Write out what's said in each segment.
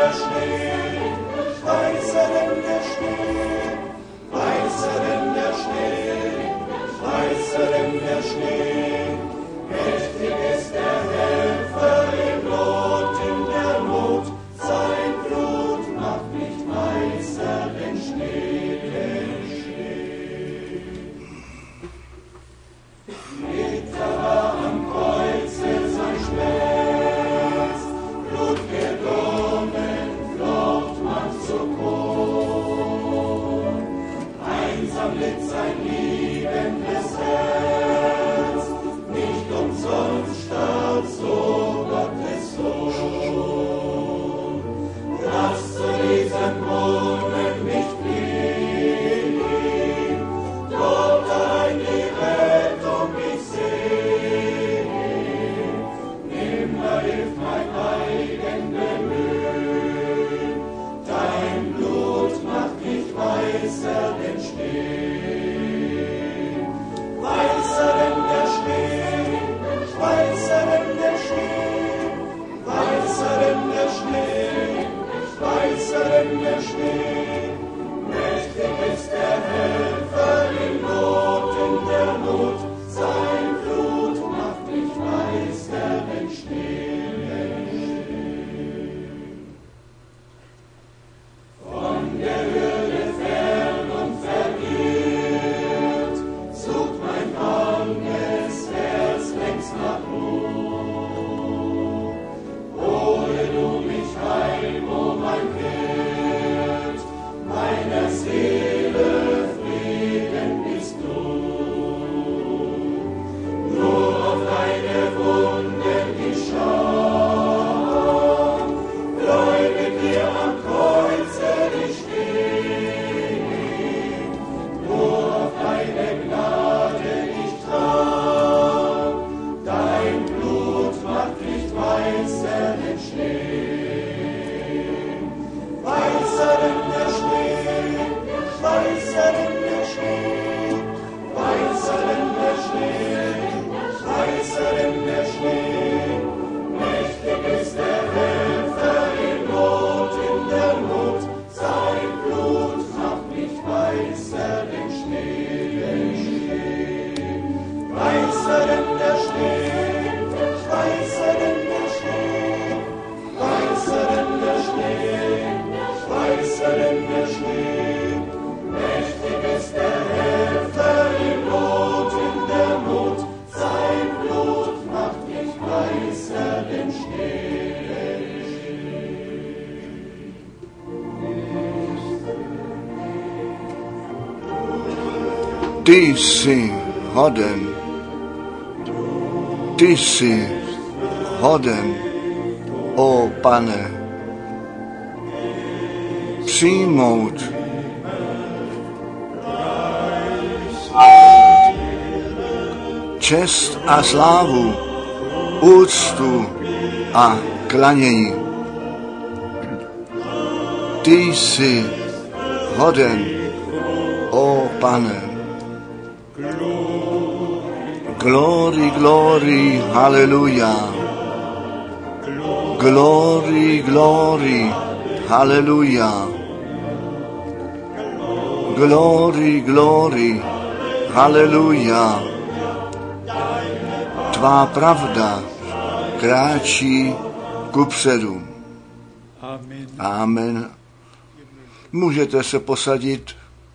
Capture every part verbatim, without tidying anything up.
Ty jsi hoden, ty jsi hoden, o Pane, přijmout čest a slávu, úctu a klanění. Ty jsi hoden, o Pane. Glory, glory, hallelujah. Glory, glory, hallelujah. Glory, glory, hallelujah. Tvá pravda kráčí kupředu. Amen. Můžete se posadit.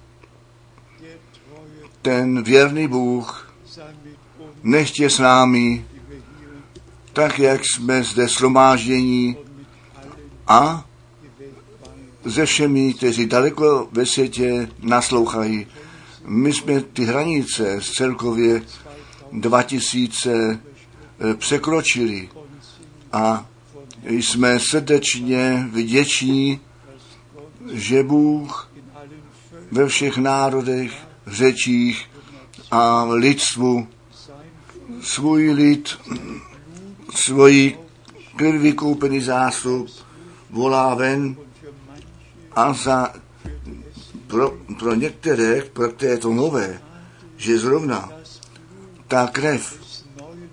Ten věrný Bůh nechtě s námi, tak jak jsme zde shromáždění a se všemi, kteří daleko ve světě naslouchají. My jsme ty hranice z celkově dva tisíce překročili a jsme srdečně vděční, že Bůh ve všech národech, řečích a lidstvu svůj lid, svůj krví vykoupený zástup volá ven a za, pro, pro některé, pro které to nové, že zrovna ta krev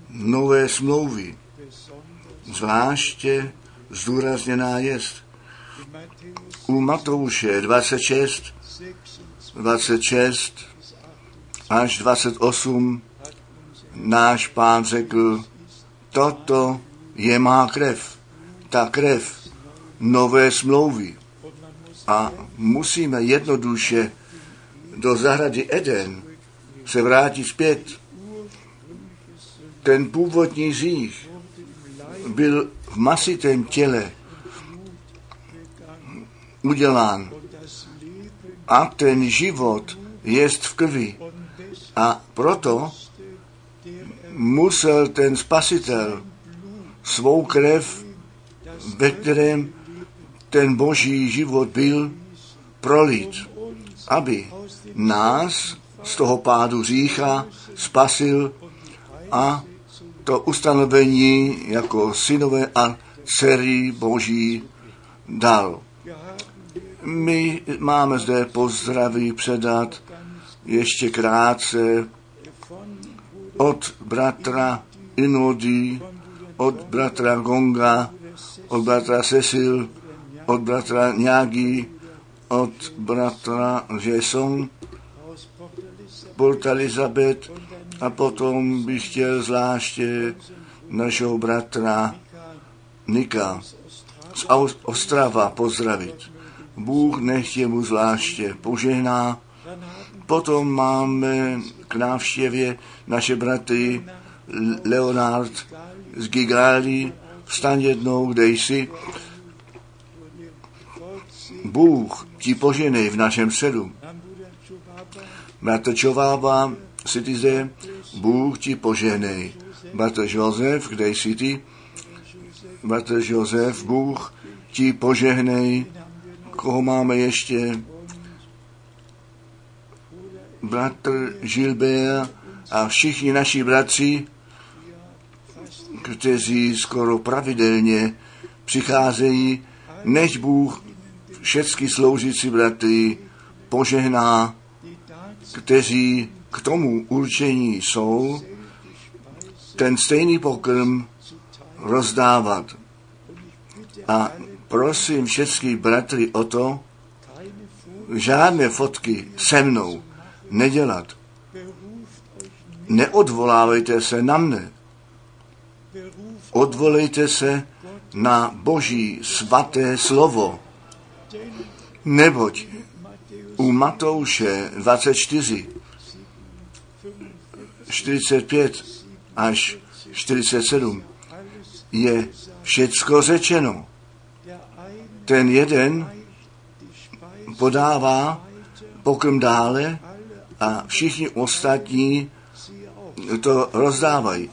nové smlouvy zvláště zdůrazněná jest. u Matouše dvacet šest, dvacet šest až dvacet osm náš Pán řekl, toto je má krev, ta krev nové smlouvy. A musíme jednoduše do zahrady Eden se vrátit zpět. Ten původní hřích byl v masitém těle udělán a ten život jest v krvi. A proto musel ten Spasitel svou krev, ve kterém ten boží život byl, prolít, aby nás z toho pádu hřícha spasil a to ustanovení jako synové a dcery boží dal. My máme zde pozdraví předat ještě krátce od bratra Inody, od bratra Gonga, od bratra Cecil, od bratra Nyagi, od bratra Jason, Port Elizabeth a potom bych chtěl zvláště našeho bratra Nika z Ostrava pozdravit. Bůh nech mu zvláště požehná. Potom máme k návštěvě naše bratry Leonard z Gigali. Vstaň jednou, kde jsi. Bůh ti poženej v našem středu. Bratr Čovába, jsi ty zde? Bůh ti poženej. Bratr Josef, kde jsi ty? Bratr Josef, Bůh ti požehnej. Koho máme ještě? Bratr Gilbert a všichni naši bratři, kteří skoro pravidelně přicházejí, než Bůh všechny sloužící bratry požehná, kteří k tomu určení jsou, ten stejný pokrm rozdávat. A prosím všechny bratry o to, žádné fotky se mnou nedělat. Neodvolávejte se na mne. Odvolejte se na Boží svaté slovo. Neboť u Matouše dvacet čtyři, čtyřicet pět až čtyřicet sedm je všecko řečeno. Ten jeden podává pokrm dále a všichni ostatní to rozdávají.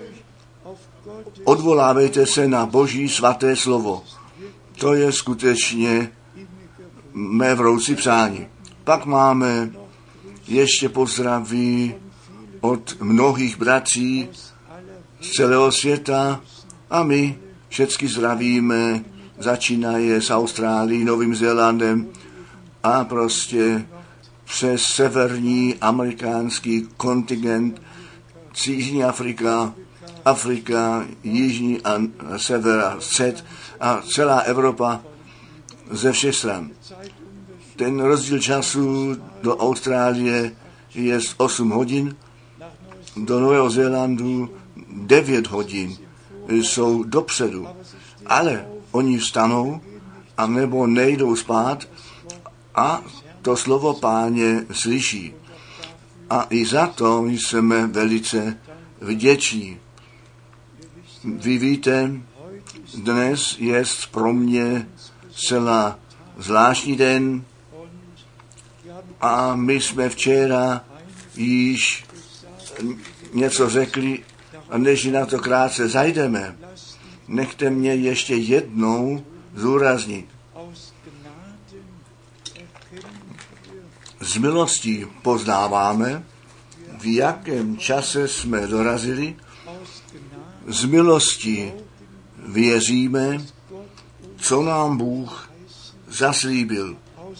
Odvolávejte se na Boží svaté slovo. To je skutečně mé vroucí přání. Pak máme ještě pozdraví od mnohých bratří z celého světa a my všechny zdravíme, začínaje s Austrálií, Novým Zélandem a prostě přes severní amerikánský kontingent, Jižní Afrika, Afrika, Jižní a sever a střed a celá Evropa ze všech stran. Ten rozdíl času do Austrálie je osm hodin, do Nového Zélandu devět hodin, jsou dopředu, ale oni vstanou a nebo nejdou spát a to slovo Páně slyší. A i za to jsme velice vděční. Vy víte, dnes je pro mě celá zvláštní den a my jsme včera již něco řekli a než na to krátce zajdeme, nechte mě ještě jednou zúraznit. Z milostí poznáváme, v jakém čase jsme dorazili, z milostí věříme, co nám Bůh zaslíbil.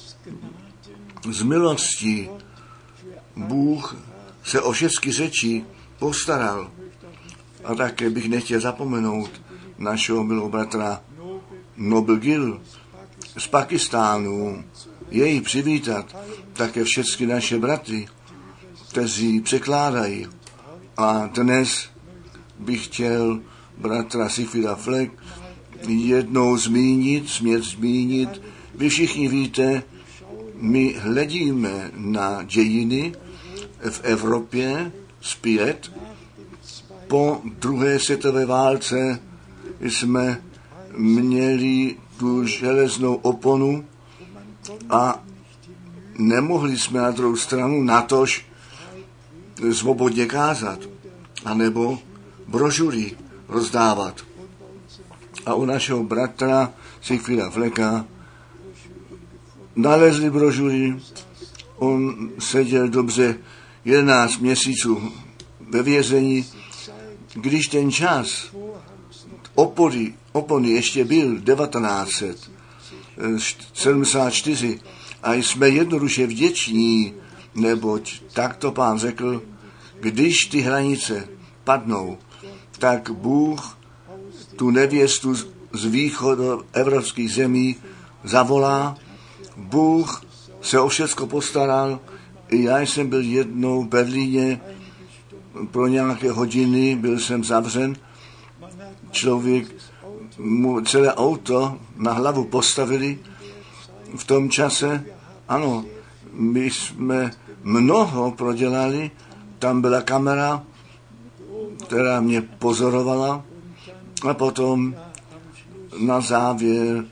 Z milostí Bůh se o všechny řeči postaral. A také bych nechtěl zapomenout našeho milého bratra Noble Gill, z Pakistánu, jej přivítat, také všechny naše bratry, kteří překládají. A dnes bych chtěl bratra Siegfrieda Fleck jednou zmínit, smět zmínit. Vy všichni víte, my hledíme na dějiny v Evropě zpět. Po druhé světové válce jsme měli tu železnou oponu a nemohli jsme na druhou stranu natož svobodně kázat, anebo brožury rozdávat. A u našeho bratra Siegfrieda Flecka nalezli brožury, on seděl dobře jedenáct měsíců ve vězení. Když ten čas opony, opony ještě byl devatenáct sedmdesát čtyři a jsme jednoduše vděční, neboť tak to Pán řekl, když ty hranice padnou, tak Bůh tu nevěstu z východu evropských zemí zavolá. Bůh se o všecko postaral. Já jsem byl jednou v Berlíně pro nějaké hodiny, byl jsem zavřen. Člověk mu celé auto na hlavu postavili v tom čase. Ano, my jsme mnoho prodělali, tam byla kamera, která mě pozorovala a potom na závěr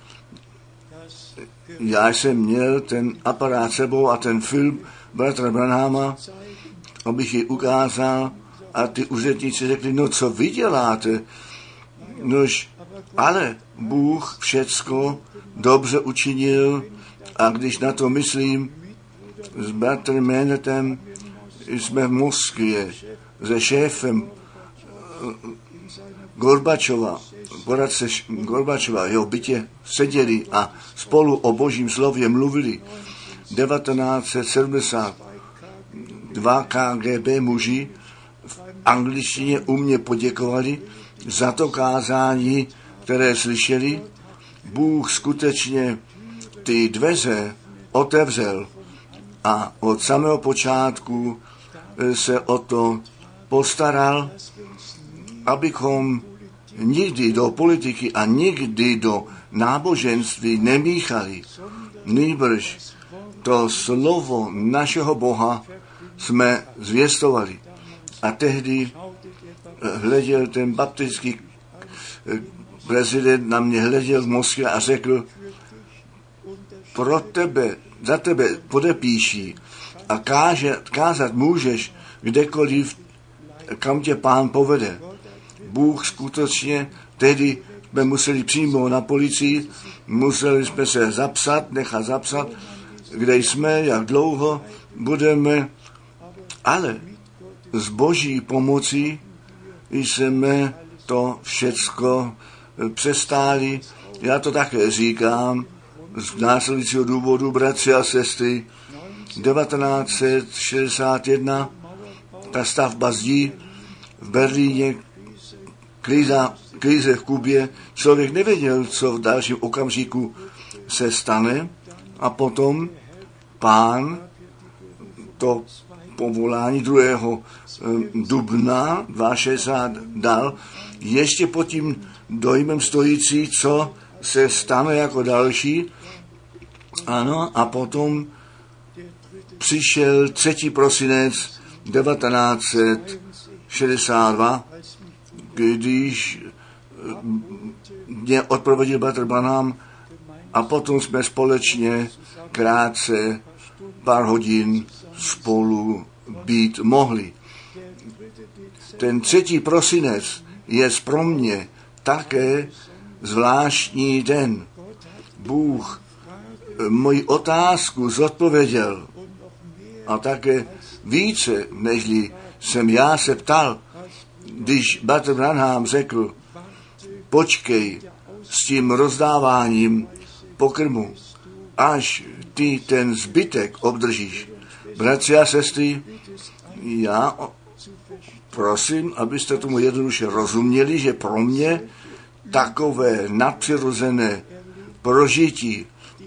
já jsem měl ten aparát sebou a ten film bratra Branhama, abych ji ukázal a ty úředníci řekli, no co vy děláte? Nož, ale Bůh všecko dobře učinil a když na to myslím, s bratrem Menetem jsme v Moskvě se šéfem Gorbačova, poradce Gorbačova, jeho bytě seděli a spolu o božím slově mluvili. devatenáct set sedmdesát dva K G B muži v angličtině u mě poděkovali za to kázání, které slyšeli. Bůh skutečně ty dveře otevřel a od samého počátku se o to postaral, abychom nikdy do politiky a nikdy do náboženství nemíchali. Nýbrž to slovo našeho Boha jsme zvěstovali. A tehdy hleděl ten baptistický prezident na mě hleděl v Moskvě a řekl, pro tebe, za tebe podepíší a káže, kázat můžeš kdekoliv, kam tě Pán povede. Bůh skutečně, tehdy jsme museli přímo na policii, museli jsme se zapsat, nechat zapsat, kde jsme, jak dlouho budeme, ale s boží pomocí jsme to všecko přestáli. Já to také říkám z následujícího důvodu, bratři a sestry. devatenáct set šedesát jedna ta stavba zdí v Berlíně, kriza, krize v Kubě, člověk nevěděl, co v dalším okamžiku se stane a potom Pán to povolání druhého dubna dvacet šedesát dal, ještě pod tím dojmem stojící, co se stane jako další. Ano, a potom přišel třetího prosince devatenáct set šedesát dva, když mě odprovodil bratr Branham a potom jsme společně krátce pár hodin spolu být mohli. Ten třetí prosinec je pro mě také zvláštní den. Bůh moji otázku zodpověděl a také více, nežli jsem já se ptal, když bratr Branham řekl, počkej s tím rozdáváním pokrmu, až ty ten zbytek obdržíš. Bratři a sestry, já prosím, abyste tomu jednoduše rozuměli, že pro mě takové nadpřirozené prožití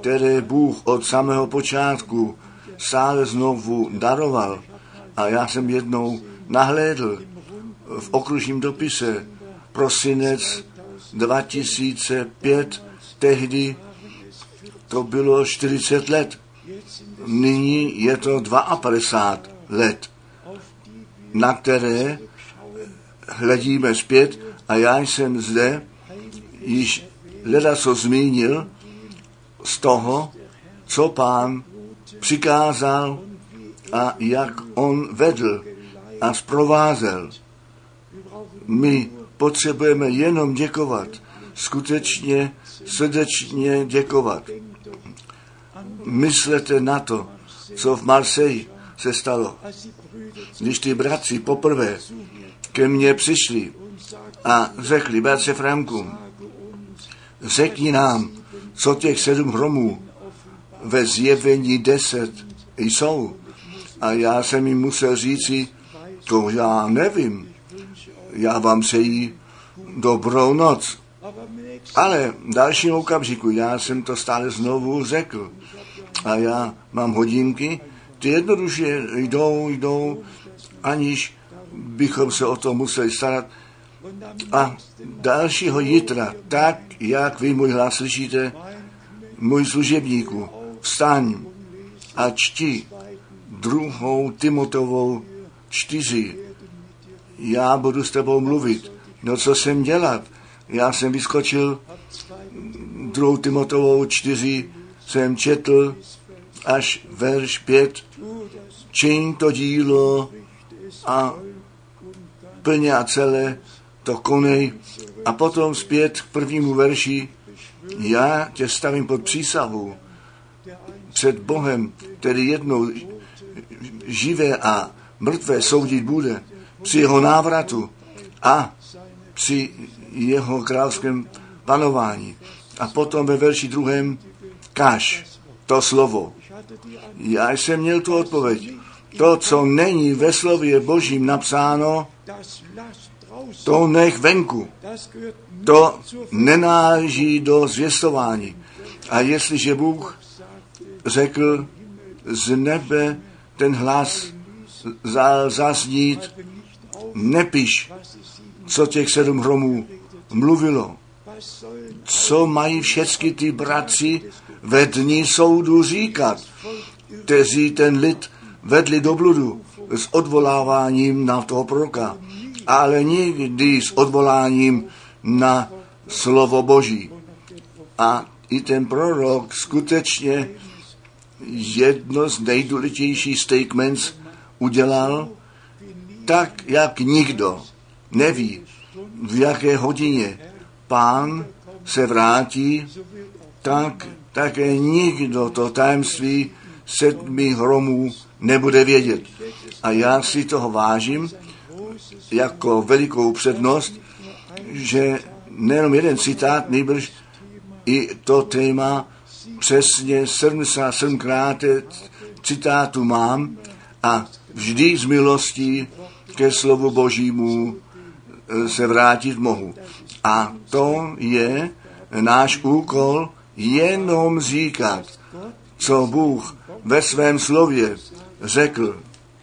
které Bůh od samého počátku stále znovu daroval. A já jsem jednou nahlédl v okružním dopise prosinec dva tisíce pět, tehdy to bylo čtyřicet let. Nyní je to padesát dva let, na které hledíme zpět a já jsem zde již ledaco zmínil z toho, co Pán přikázal a jak on vedl a zprovázel. My potřebujeme jenom děkovat, skutečně srdečně děkovat. Myslete na to, co v Marseille se stalo. Když ty bratři poprvé ke mně přišli a řekli, bratře Franku, řekni nám, co těch sedm hromů ve Zjevení deset jsou. A já jsem jim musel říci, to já nevím. Já vám přeji dobrou noc. Ale v dalším okamžiku já jsem to stále znovu řekl. A já mám hodinky, ty jednoduše jdou, jdou, aniž bychom se o to museli starat. A dalšího jitra, tak jak vy můj hlas slyšíte, můj služebníku, vstaň a čti druhou Timotovou čtyři. Já budu s tebou mluvit. No co jsem dělat? Já jsem vyskočil druhou Timotovou čtyři, jsem četl až verš pět. Čiň to dílo a plně a celé to konej. A potom zpět k prvnímu verši. Já tě stavím pod přísahu před Bohem, který jednou živé a mrtvé soudit bude při jeho návratu a při jeho královském panování. A potom ve verši druhém kaž to slovo. Já jsem měl tu odpověď. To, co není ve slově Božím napsáno, to nech venku. To nenáleží do zvěstování. A jestliže Bůh řekl z nebe ten hlas zaznít, nepiš, co těch sedm hromů mluvilo. Co mají všechny ty bratři ve dní soudu říkat, kteří ten lid vedli do bludu s odvoláváním na toho proroka, ale nikdy s odvoláním na slovo Boží. A i ten prorok skutečně jedno z nejdůležitějších statements udělal, tak jak nikdo neví, v jaké hodině Pán se vrátí, tak také nikdo to tajemství sedmi hromů nebude vědět. A já si toho vážím jako velikou přednost, že nejenom jeden citát, nejbrž i to téma přesně sedmdesát sedmkrát citátu mám a vždy z milostí ke slovu Božímu se vrátit mohu. A to je náš úkol jenom říkat, co Bůh ve svém slově řekl.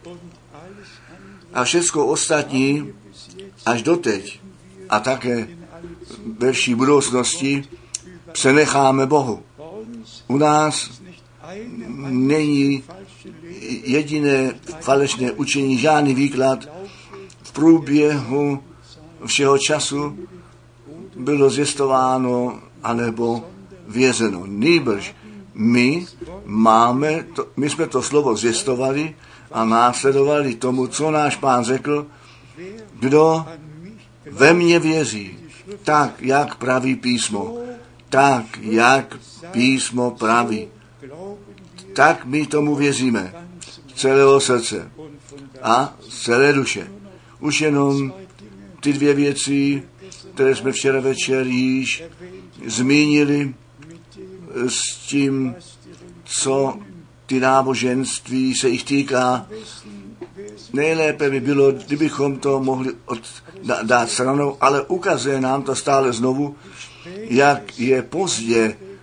A všechno ostatní až doteď a také ve vší budoucnosti přenecháme Bohu. U nás není jediné falešné učení, žádný výklad. V průběhu všeho času bylo zjistováno anebo vězeno. Nýbrž my máme, to, my jsme to slovo zjistovali a následovali tomu, co náš Pán řekl, kdo ve mně věří, tak jak praví písmo, tak jak písmo praví, tak my tomu věříme z celého srdce a z celé duše. Už jenom ty dvě věci, které jsme včera večer již zmínili s tím, co ty náboženství se jich týká. Nejlépe by bylo, kdybychom to mohli od, dát stranou, ale ukazuje nám to stále znovu, jak je pozdě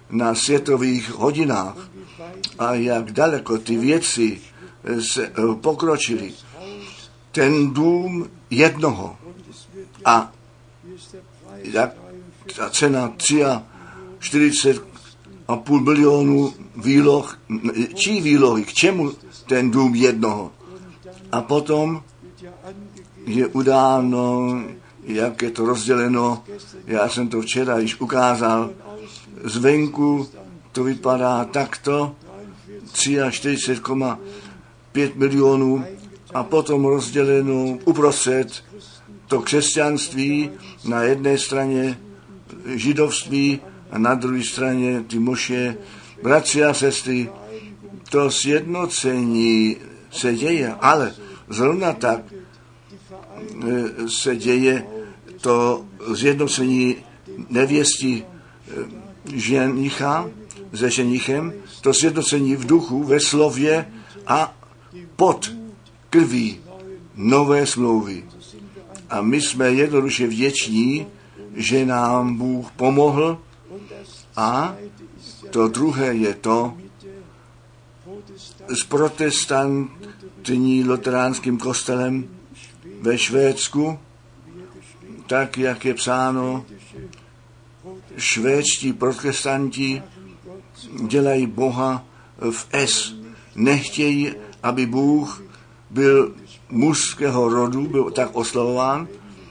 na světových hodinách a jak daleko ty věci se pokročily. Ten dům jednoho a jak ta cena čtyřicet tři a půl milionů výloh, čí výlohy, k čemu ten dům jednoho. A potom je udáno, jak je to rozděleno, já jsem to včera již ukázal, zvenku to vypadá takto, čtyřicet tři celá pět milionů a potom rozděleno uprostřed to křesťanství, na jedné straně židovství a na druhé straně ty moše. Bratři a sestry, to sjednocení se děje, ale zrovna tak se děje to zjednocení nevěsti ženicha se ženichem, to sjednocení v duchu, ve slově a pod krví nové smlouvy. A my jsme jednoduše vděční, že nám Bůh pomohl. A to druhé je to s protestantní luteránským kostelem ve Švédsku, tak jak je psáno, švédští protestanti dělají Boha v S. Nechtějí, aby Bůh byl mužského rodu, byl tak oslavován.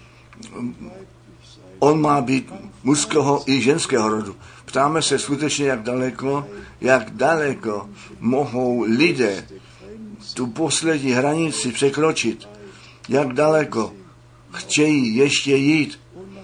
On má být mužského i ženského rodu. Ptáme se skutečně, jak daleko, jak daleko mohou lidé tu poslední hranici překročit. Jak daleko chtějí ještě jít.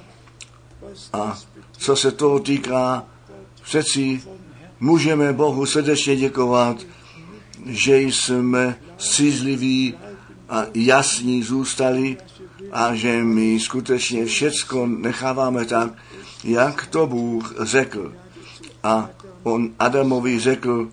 A co se toho týká, přeci můžeme Bohu srdečně děkovat, že jsme střízliví a jasní zůstali a že my skutečně všecko necháváme tak, jak to Bůh řekl. A on Adamovi řekl,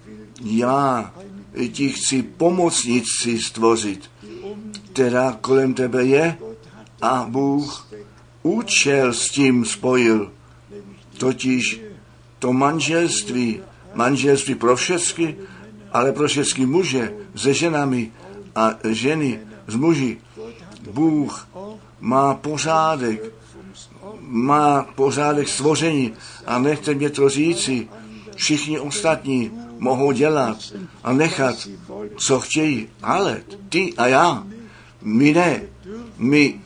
já ti chci pomocnici stvořit, která kolem tebe je, a Bůh účel s tím spojil, totiž to manželství, manželství pro všechny, ale pro všechny muže se ženami a ženy s muži. Bůh má pořádek, má pořádek stvoření a nechte mě to říci, všichni ostatní mohou dělat a nechat, co chtějí, ale ty a já, my ne, my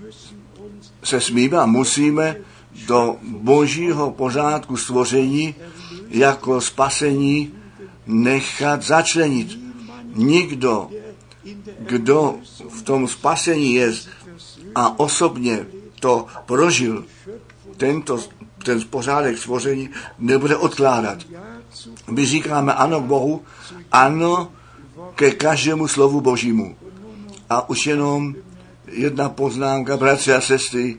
se smíme a musíme do božího pořádku stvoření jako spasení nechat začlenit. Nikdo, kdo v tom spasení je a osobně to prožil, tento, ten pořádek stvoření nebude odkládat. My říkáme ano k Bohu, ano ke každému slovu Božímu. A už jenom jedna poznámka, bratři a sestry.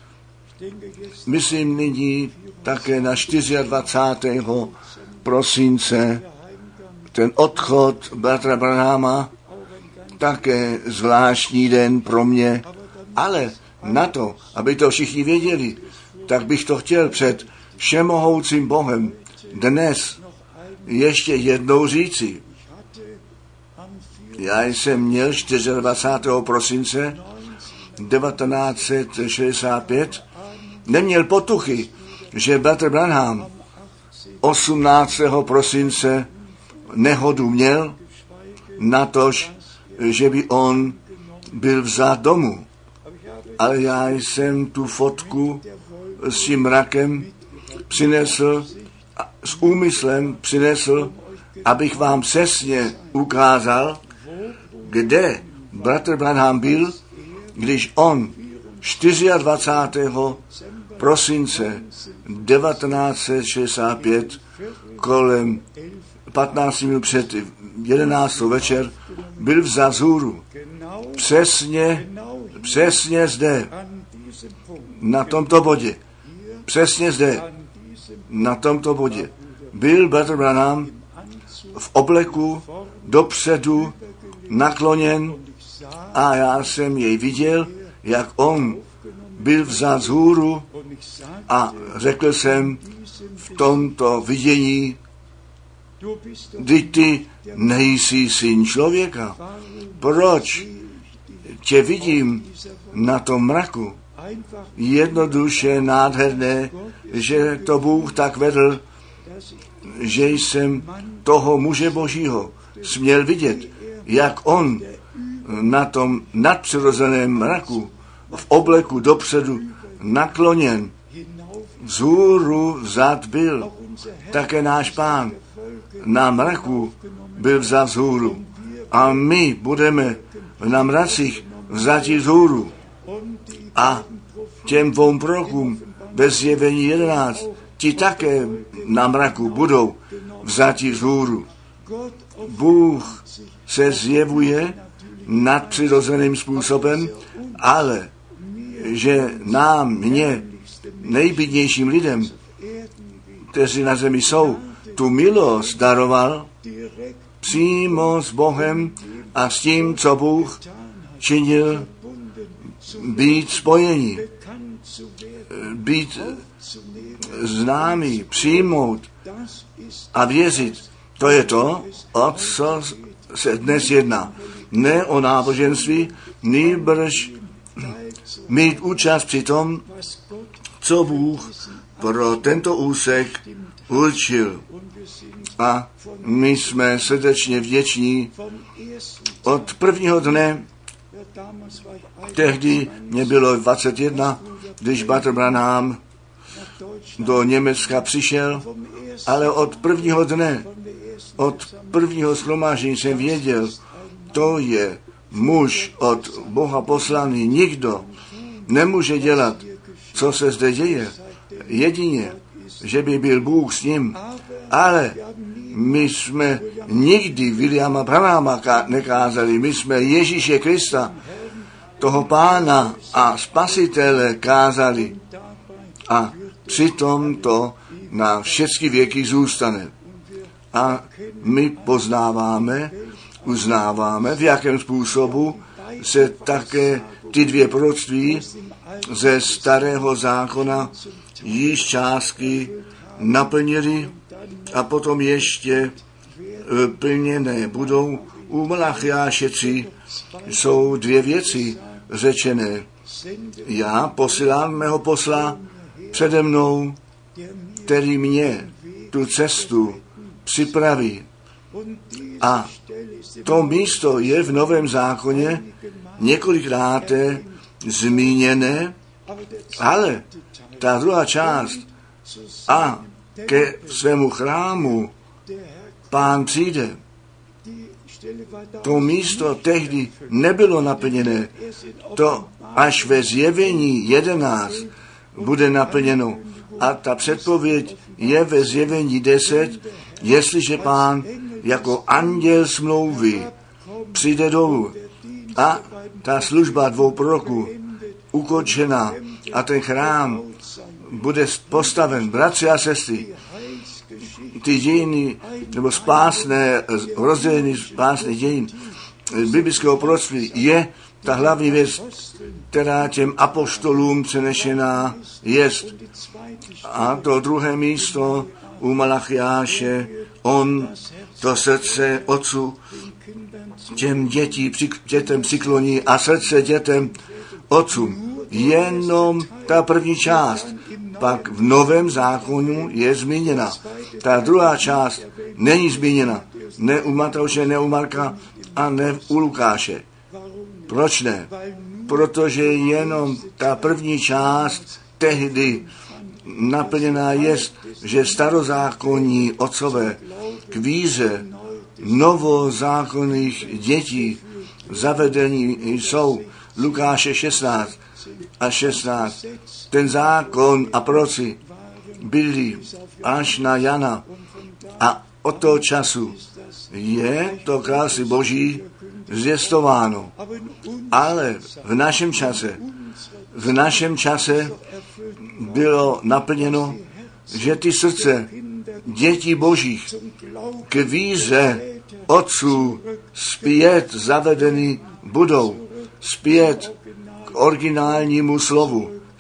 Myslím nyní také na dvacátého čtvrtého prosince ten odchod bratra Branhama, také zvláštní den pro mě, ale na to, aby to všichni věděli, tak bych to chtěl před všemohoucím Bohem dnes ještě jednou říci. Já jsem měl dvacátého čtvrtého prosince devatenáct set šedesát pět, neměl potuchy, že bratr Branham osmnáctého prosince nehodu měl, natož, že by on byl vzat domů. Ale já jsem tu fotku s tím mrakem přinesl, s úmyslem přinesl, abych vám přesně ukázal, kde bratr Branham byl, když on dvacátého čtvrtého prosince devatenáct set šedesát pět kolem patnáct minut před jedenáctou večer byl vzat z hůru. Přesně, přesně zde, na tomto bodě, přesně zde, na tomto bodě, byl bratr Branham v obleku dopředu nakloněn a já jsem jej viděl, jak on byl vzat z hůru a řekl jsem v tomto vidění, vždyť ty nejsi syn člověka. Proč tě vidím na tom mraku? Jednoduše nádherné, že to Bůh tak vedl, že jsem toho muže Božího směl vidět, jak on na tom nadpřirozeném mraku v obleku dopředu nakloněn vzhůru vzat byl. Také náš Pán na mraku byl vzat vzhůru. A my budeme na mracích vzati vzhůru. A těm dvou prorokům ve Zjevení jedenáct, ti také na mraku budou vzati vzhůru. Bůh se zjevuje nadpřirozeným způsobem, ale že nám, mně, nejbídnějším lidem, kteří na zemi jsou, tu milost daroval přímo s Bohem a s tím, co Bůh činil, být spojení, být známý, přijmout a věřit. To je to, o co se dnes jedná. Ne o náboženství, nýbrž mít účast při tom, co Bůh pro tento úsek určil. A my jsme srdečně vděční od prvního dne, tehdy mě bylo dvacet jedna, když Bratr Branham do Německa přišel, ale od prvního dne, od prvního shromáždění jsem věděl, to je muž od Boha poslaný. Nikdo nemůže dělat, co se zde děje. Jedině, že by byl Bůh s ním. Ale my jsme nikdy Williama Branhama nekázali. My jsme Ježíše Krista, toho Pána a Spasitele kázali. A přitom to na všechny věky zůstane. A my poznáváme, uznáváme, v jakém způsobu se také ty dvě proroctví ze starého zákona již částky naplnily a potom ještě plněné budou. U Malachiáše tři jsou dvě věci řečené. Já posílám mého posla přede mnou, který mě tu cestu připraví. A to místo je v Novém zákoně několikrát zmíněné, ale ta druhá část a ke svému chrámu Pán přijde. To místo tehdy nebylo naplněné. To až ve Zjevení jedenáct bude naplněno. A ta předpověď je ve Zjevení deset, jestliže Pán jako anděl smlouvy přijde dolů a ta služba dvou proroků ukončena a ten chrám bude postaven. Bratři a sestry, ty dějiny, nebo spásné, rozdělení spásných dějin biblického proroctví je ta hlavní věc, která těm apoštolům přenešená jest. A to druhé místo u Malachiáše, on to srdce otců těm dětí, dětem přikloní a srdce dětem otcům. Jenom ta první část, pak v Novém zákonu je zmíněna. Ta druhá část není zmíněna. Ne u Matouše, ne u Marka a ne u Lukáše. Proč ne? Protože jenom ta první část tehdy naplněná je, že starozákonní otcové k víře novozákonných dětí zavedení jsou. Lukáše šestnáct a šestnáct. Ten zákon a proroci byli až na Jana a od toho času je to království Boží zvěstováno. Ale v našem čase, v našem čase bylo naplněno, že ty srdce dětí Božích k víře otců zpět zavedeny budou, zpět k originálnímu slovu,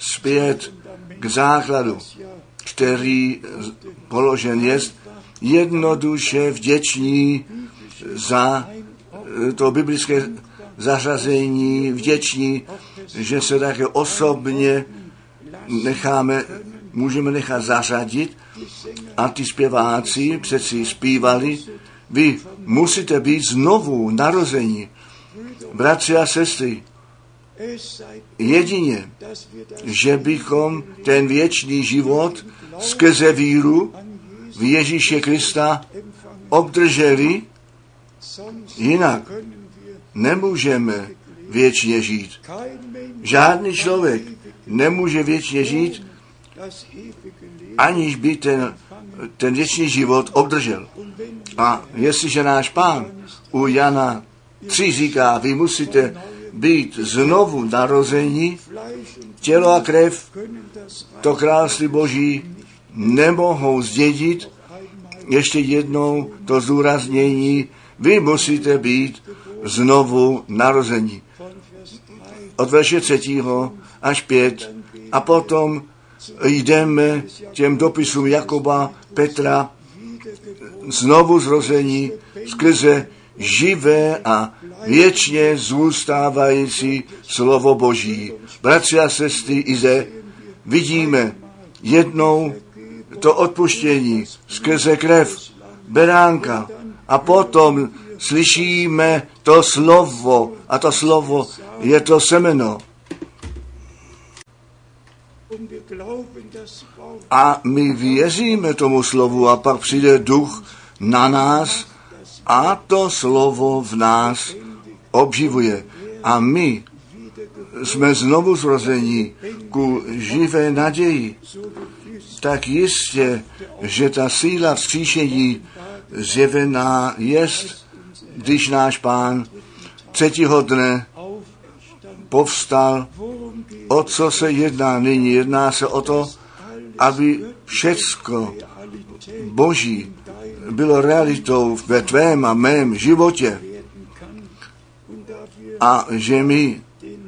zpět k základu, který položen je, jednoduše vděční za to biblické zařazení, vděční, že se také osobně necháme, můžeme nechat zařadit a ty zpěváci přeci zpívali, vy musíte být znovu narození, bratři a sestry, jedině, že bychom ten věčný život skrze víru v Ježíše Krista obdrželi, jinak nemůžeme věčně žít. Žádný člověk nemůže věčně žít, aniž by ten, ten věčný život obdržel. A jestliže náš Pán u Jana tři říká, vy musíte být znovu narození, tělo a krev, to království Boží nemohou zdědit, ještě jednou to zdůraznění, vy musíte být znovu narození. Od verše třetího až pět a potom jdeme těm dopisům Jakoba, Petra, znovu zrození skrze živé a věčně zůstávající slovo Boží. Bratři a sestry, i zde vidíme jednou to odpuštění skrze krev beránka a potom slyšíme to slovo a to slovo je to semeno. A my věříme tomu slovu a pak přijde duch na nás a to slovo v nás obživuje. A my jsme znovu zrození ku živé naději. Tak jistě, že ta síla vzkříšení zjevená jest, když náš Pán třetího dne povstal. O co se jedná nyní? Jedná se o to, aby všecko Boží bylo realitou ve tvém a mém životě. A že my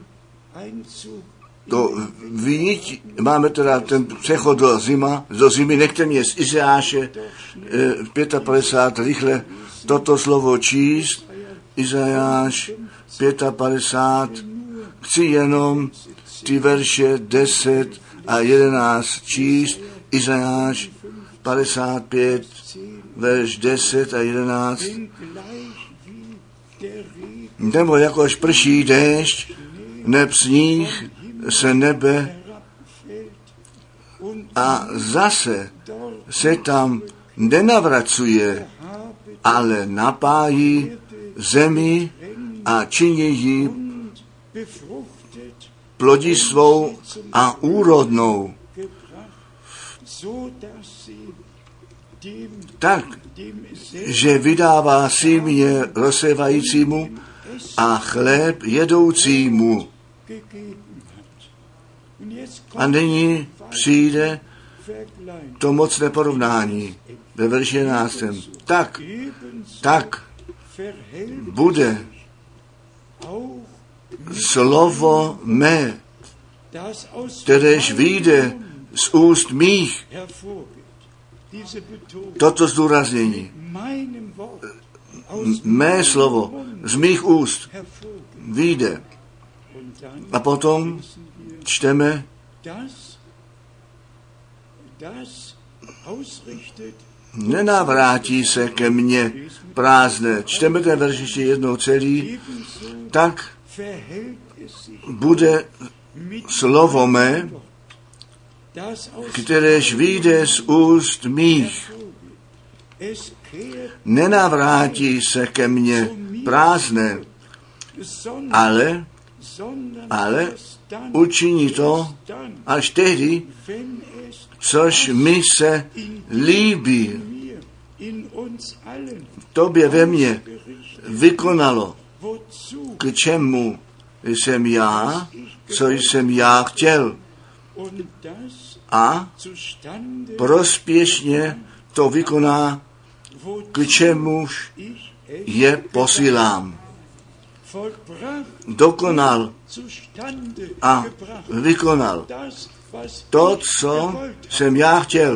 to vyjít, máme teda ten přechod do zima, do zimy, nechte mě z Izajáše padesát pět rychle toto slovo číst, Izajáš padesát pět, chci jenom ty verše deset a jedenáct číst, Izajáš padesát pět, verš deset a jedenáct. Nebo jakož prší déšť, neb sníh se nebe a zase se tam nenavracuje, ale napájí zemi a činí ji plodistvou a úrodnou. Tak, že vydává símě rozsévajícímu a chléb jedoucímu. A nyní přijde to mocné porovnání ve verši jedenáctém. Tak, tak bude slovo mé, kteréž vyjde z úst mých. Toto zdůraznění. Mé slovo z mých úst vyjde. A potom čteme, nenavrátí se ke mně prázdné. Čteme ten verš ještě jednou celý. Tak bude slovo mé, kteréž vyjde z úst mých. Nenavrátí se ke mně prázdné, ale, ale učiní to až tehdy, což mi se líbí. Tobě ve mně vykonalo, k čemu jsem já, co jsem já chtěl. A prospěšně to vykoná, k čemuž je posílám. dokonal a vykonal to, co jsem já chtěl.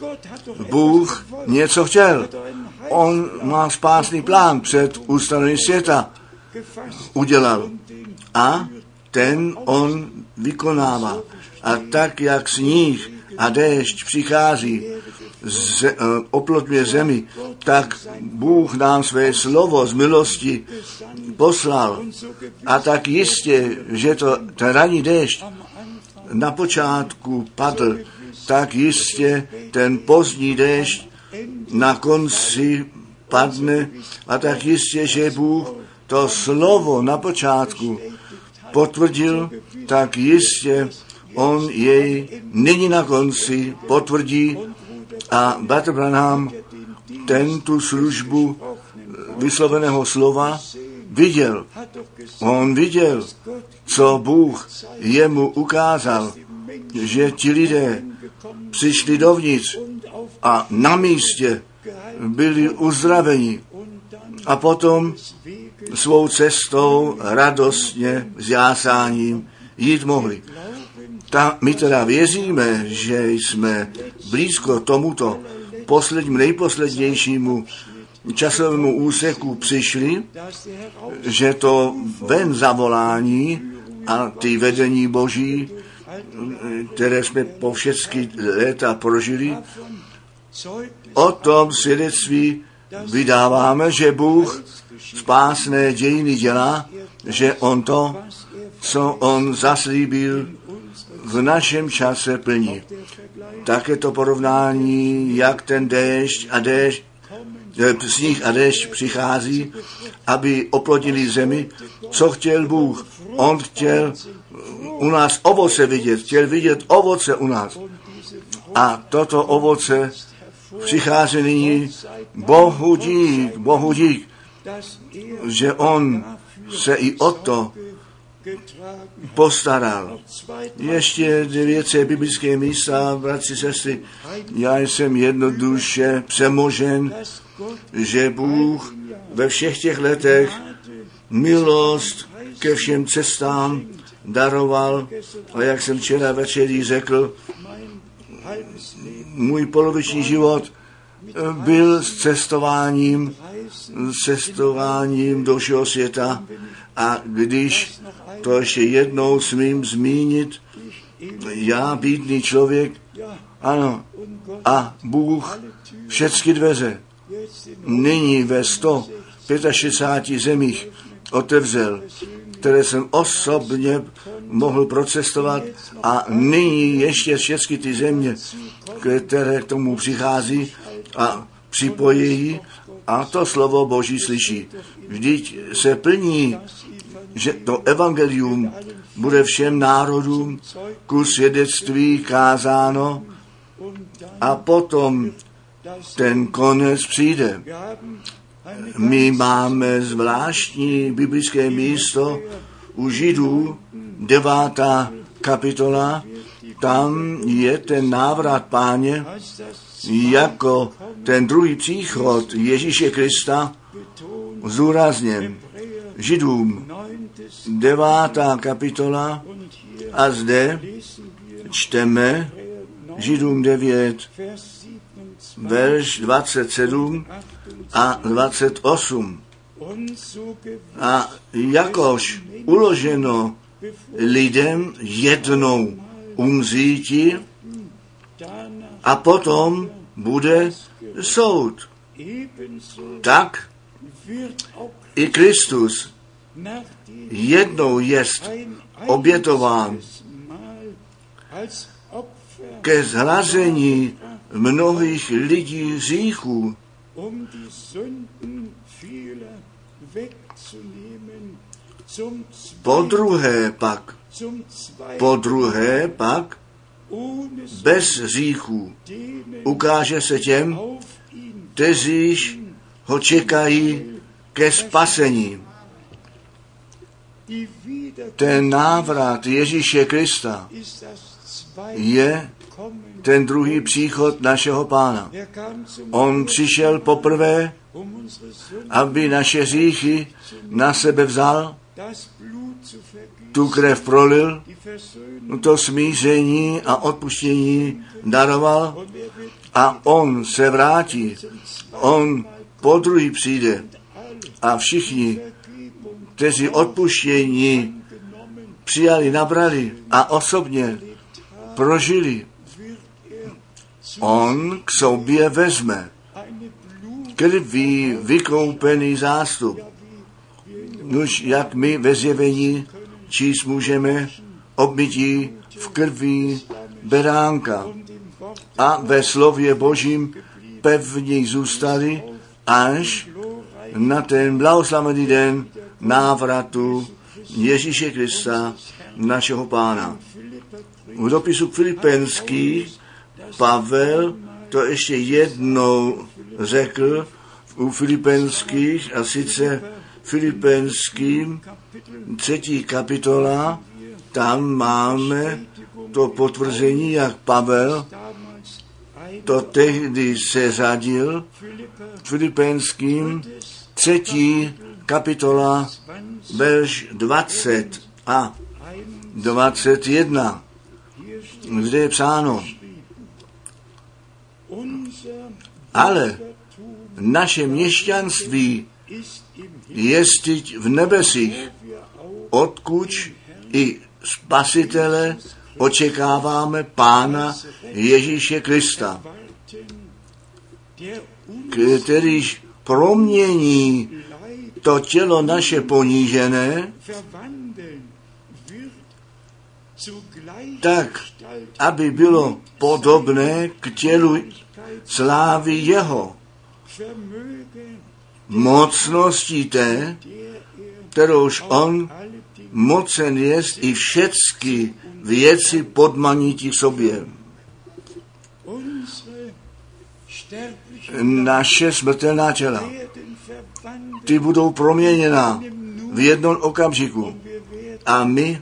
Bůh něco chtěl. On má spásný plán před ustanovením světa. Udělal. A ten on vykonává. A tak, jak sníh a déšť přichází, z, oplotňuje zemi, tak Bůh nám své slovo z milosti poslal. A tak jistě, že to ten ranní déšť na počátku padl, tak jistě ten pozdní déšť na konci padne a tak jistě, že Bůh to slovo na počátku potvrdil, tak jistě on jej nyní na konci potvrdí a bratr Branham ten tu službu vysloveného slova viděl. On viděl, co Bůh jemu ukázal, že ti lidé přišli dovnitř a na místě byli uzdraveni a potom svou cestou radostně s jásáním jít mohli. Ta, my teda věříme, že jsme blízko tomuto poslednímu, nejposlednějšímu časovému úseku přišli, že to ven zavolání a ty vedení Boží, které jsme po všechny léta prožili, o tom svědectví vydáváme, že Bůh spásné dějiny dělá, že on to, co on zaslíbil, v našem čase plní. Také to porovnání, jak ten déšť a déšť, sníh a déšť přichází, aby oplodnili zemi. Co chtěl Bůh? On chtěl u nás ovoce vidět, chtěl vidět ovoce u nás. A toto ovoce přichází nyní. Bohu dík, Bohu dík, že on se i o to postaral. Ještě dvě biblické místa, bratři, sestry. Já jsem jednoduše přemožen, že Bůh ve všech těch letech milost ke všem cestám daroval. A jak jsem včera večeří řekl, můj poloviční život byl s cestováním, s cestováním do všeho světa. A když to ještě jednou smím zmínit, já, bídný člověk, ano, a Bůh všechny dveře nyní ve sto šedesát pět zemích otevřel, které jsem osobně mohl procestovat a nyní ještě všechny ty země, které k tomu přichází a připojí a to slovo Boží slyší. Vždyť se plní, že to evangelium bude všem národům ku svědectví kázáno a potom ten konec přijde. My máme zvláštní biblické místo u Židů, devátá kapitola, tam je ten návrat Páně jako ten druhý příchod Ježíše Krista zúrazněn. Židům devátá kapitola a zde čteme Židům devět, verš dvacet sedm a dvacet osm. A jakož uloženo lidem jednou umříti a potom bude soud. Tak i Kristus jednou jest obětován ke zhlazení mnohých lidí hříchů, po druhé pak, po druhé pak, bez hříchů, ukáže se těm, kteříž ho čekají ke spasení. Ten návrat Ježíše Krista je ten druhý příchod našeho Pána. On přišel poprvé, aby naše hříchy na sebe vzal tu krev prolil, to smíření a odpuštění daroval a on se vrátí. On podruhý přijde a všichni, kteří odpuštění přijali, nabrali a osobně prožili, on k sobě vezme krví vykoupený zástup. Nuž, jak my ve zjevení číst můžeme obmytí v krví beránka a ve slově Božím pevně zůstali až na ten blahoslavený den návratu Ježíše Krista, našeho Pána. V dopisu Filipenských Pavel to ještě jednou řekl u Filipenských, a sice Filipenským třetí kapitola, tam máme to potvrzení, jak Pavel to tehdy se řadil. Filipenským třetí kapitola, verš dvacet a dvacet jedna, kde je psáno: ale naše měšťanství jest v nebesích, odkuď i Spasitele očekáváme Pána Ježíše Krista, kterýž promění to tělo naše ponížené, tak, aby bylo podobné k tělu slávy jeho, mocností té, kterouž on mocen jest i všecky věci podmanití v sobě. Naše smrtelná těla, ty budou proměněna v jednom okamžiku a my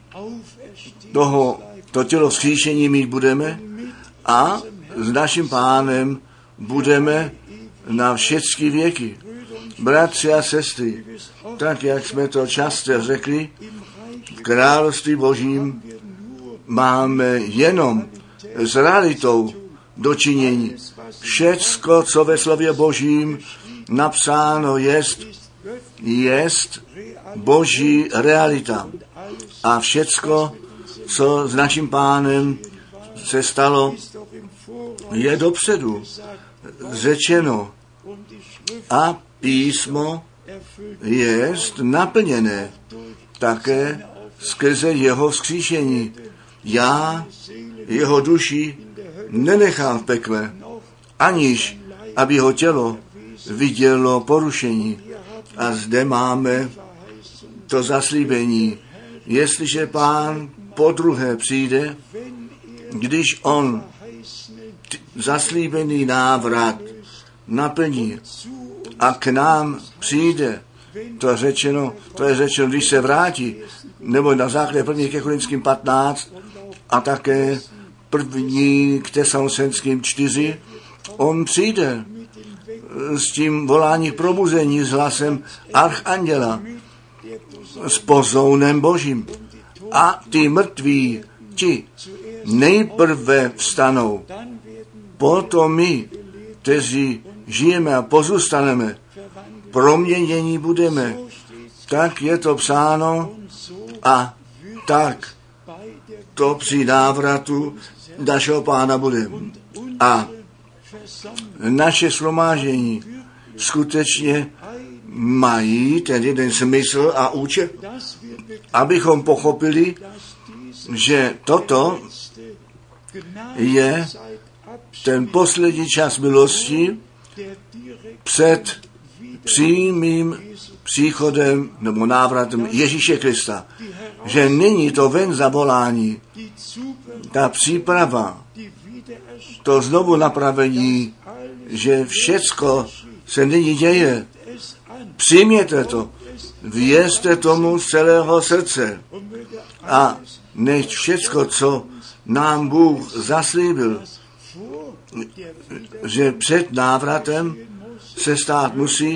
toho, to tělo vzkříšení mít budeme a s naším Pánem budeme na všechny věky. Bratři a sestry, tak jak jsme to často řekli, v království Božím máme jenom s realitou dočinění. Všecko, co ve slově Božím napsáno jest, jest Boží realita. A všecko, co s naším Pánem se stalo, je dopředu řečeno a písmo jest naplněné také skrze jeho vzkříšení. Já jeho duši nenechám v pekle, aniž aby jeho tělo vidělo porušení. A zde máme to zaslíbení. Jestliže Pán podruhé přijde, když on t- zaslíbený návrat naplní a k nám přijde, to je řečeno, to je řečeno, když se vrátí, nebo na základě první ke Korinským patnáct a také první k Tesalonickým čtyři, on přijde s tím volání k probuzení, s hlasem archanděla, s pozounem Božím. A ty mrtví, ti nejprve vstanou, potom my, kteří žijeme a pozůstaneme, proměnění budeme. Tak je to psáno a tak to při návratu našeho Pána bude. A naše shromáždění skutečně mají ten jeden smysl a účel, abychom pochopili, že toto je ten poslední čas milosti před přímým příchodem nebo návratem Ježíše Krista. Že není to ven zavolání, ta příprava, to znovu napravení, že všecko se nyní děje. Přijměte to, věřte tomu z celého srdce a nech všecko, co nám Bůh zaslíbil, že před návratem se stát musí,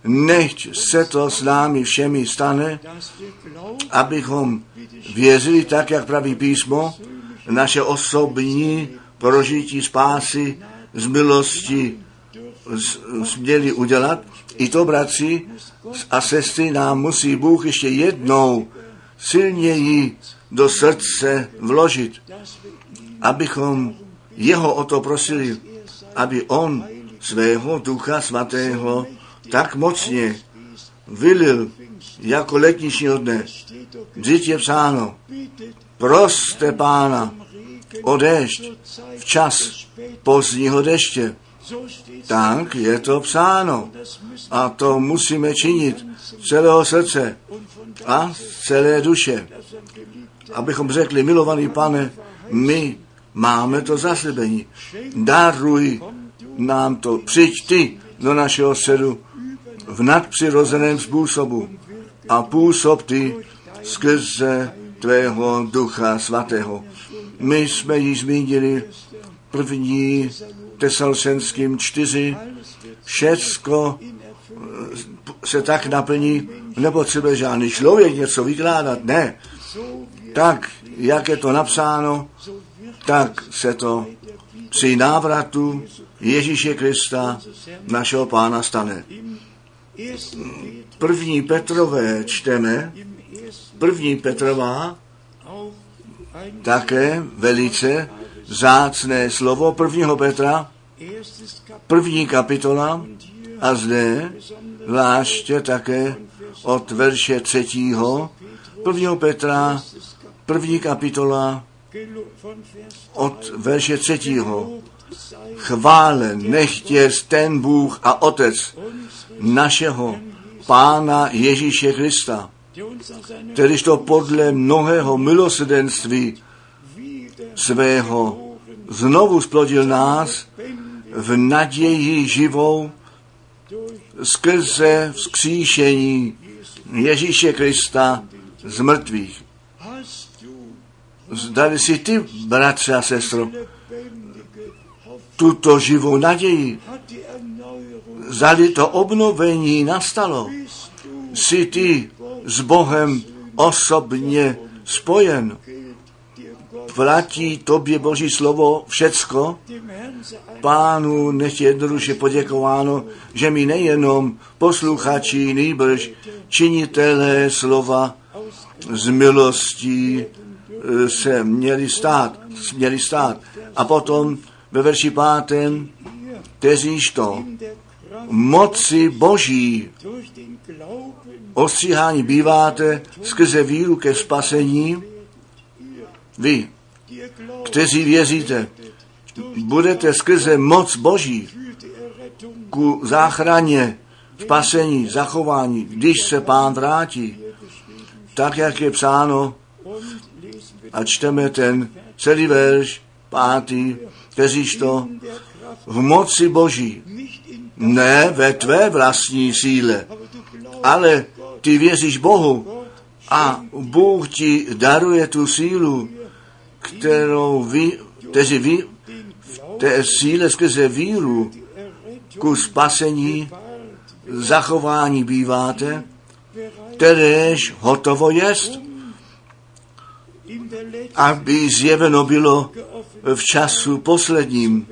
nechť se to s námi všemi stane, abychom věřili tak, jak praví písmo, naše osobní prožití spásy z milosti směli udělat. I to, bratři a sestry, nám musí Bůh ještě jednou silněji do srdce vložit, abychom jeho o to prosili, aby on svého Ducha Svatého tak mocně vylil jako letničního dne. Vždyť je psáno, proste Pána o déšť v čas pozdního deště. Tak je to psáno. A to musíme činit z celého srdce a z celé duše. Abychom řekli, milovaný Pane, my máme to zaslíbení. Daruj nám to. Přijď ty do našeho středu v nadpřirozeném způsobu a působ ty skrze tvého Ducha Svatého. My jsme již zmínili první Tesalonickým čtyři, všecko se tak naplní, nepotřebuje žádný člověk něco vykládat, ne. Tak, jak je to napsáno, tak se to při návratu Ježíše Krista, našeho Pána, stane. První Petrové čteme, první Petrová, také velice vzácné slovo prvního Petra, první kapitola, a zde zvláště také od verše třetího, prvního Petra, první kapitola, od verše třetího. Chválen nechť je ten Bůh a Otec našeho Pána Ježíše Krista, kterýž to podle mnohého milosrdenství svého znovu splodil nás v naději živou skrze vzkříšení Ježíše Krista z mrtvých. Zdali si ty, bratře a sestro, tuto živou naději, zdali to obnovení nastalo, jsi ty s Bohem osobně spojen. Platí tobě Boží slovo všecko. Pánu nech je jednoduše poděkováno, že mi nejenom posluchači, nýbrž činitelé slova z milostí se měli stát, měli stát. A potom ve verši pátém, kteříž to moci Boží ostříhání býváte skrze víru ke spasení. Vy, kteří věříte, budete skrze moc Boží ku záchraně, spasení, zachování, když se Pán vrátí, tak, jak je psáno, a čteme ten celý verš, pátý, kteříž to v moci Boží, ne ve tvé vlastní síle, ale ty věříš Bohu a Bůh ti daruje tu sílu, kterou vy, kteří vy v té síle skrze víru ku spasení, zachování býváte, kteréž hotovo jest, aby zjeveno bylo v času posledním.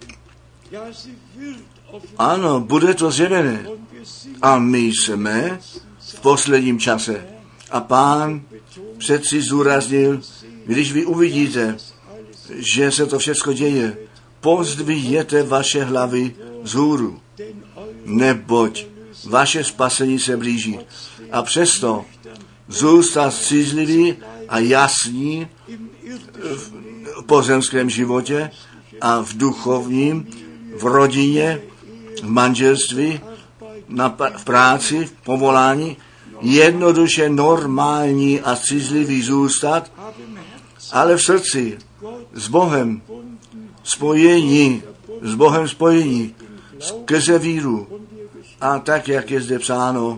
Ano, bude to zjevené. A my jsme v posledním čase. A Pán přeci zúraznil, když vy uvidíte, že se to všechno děje, pozdvihněte vaše hlavy vzhůru, neboť vaše spasení se blíží. A přesto zůstat střízlivý a jasný v pozemském životě a v duchovním, v rodině, v manželství, na, v práci, v povolání, jednoduše normální a střízlivý zůstat, ale v srdci s Bohem spojení, s Bohem spojení, skrze víru. A tak, jak je zde psáno,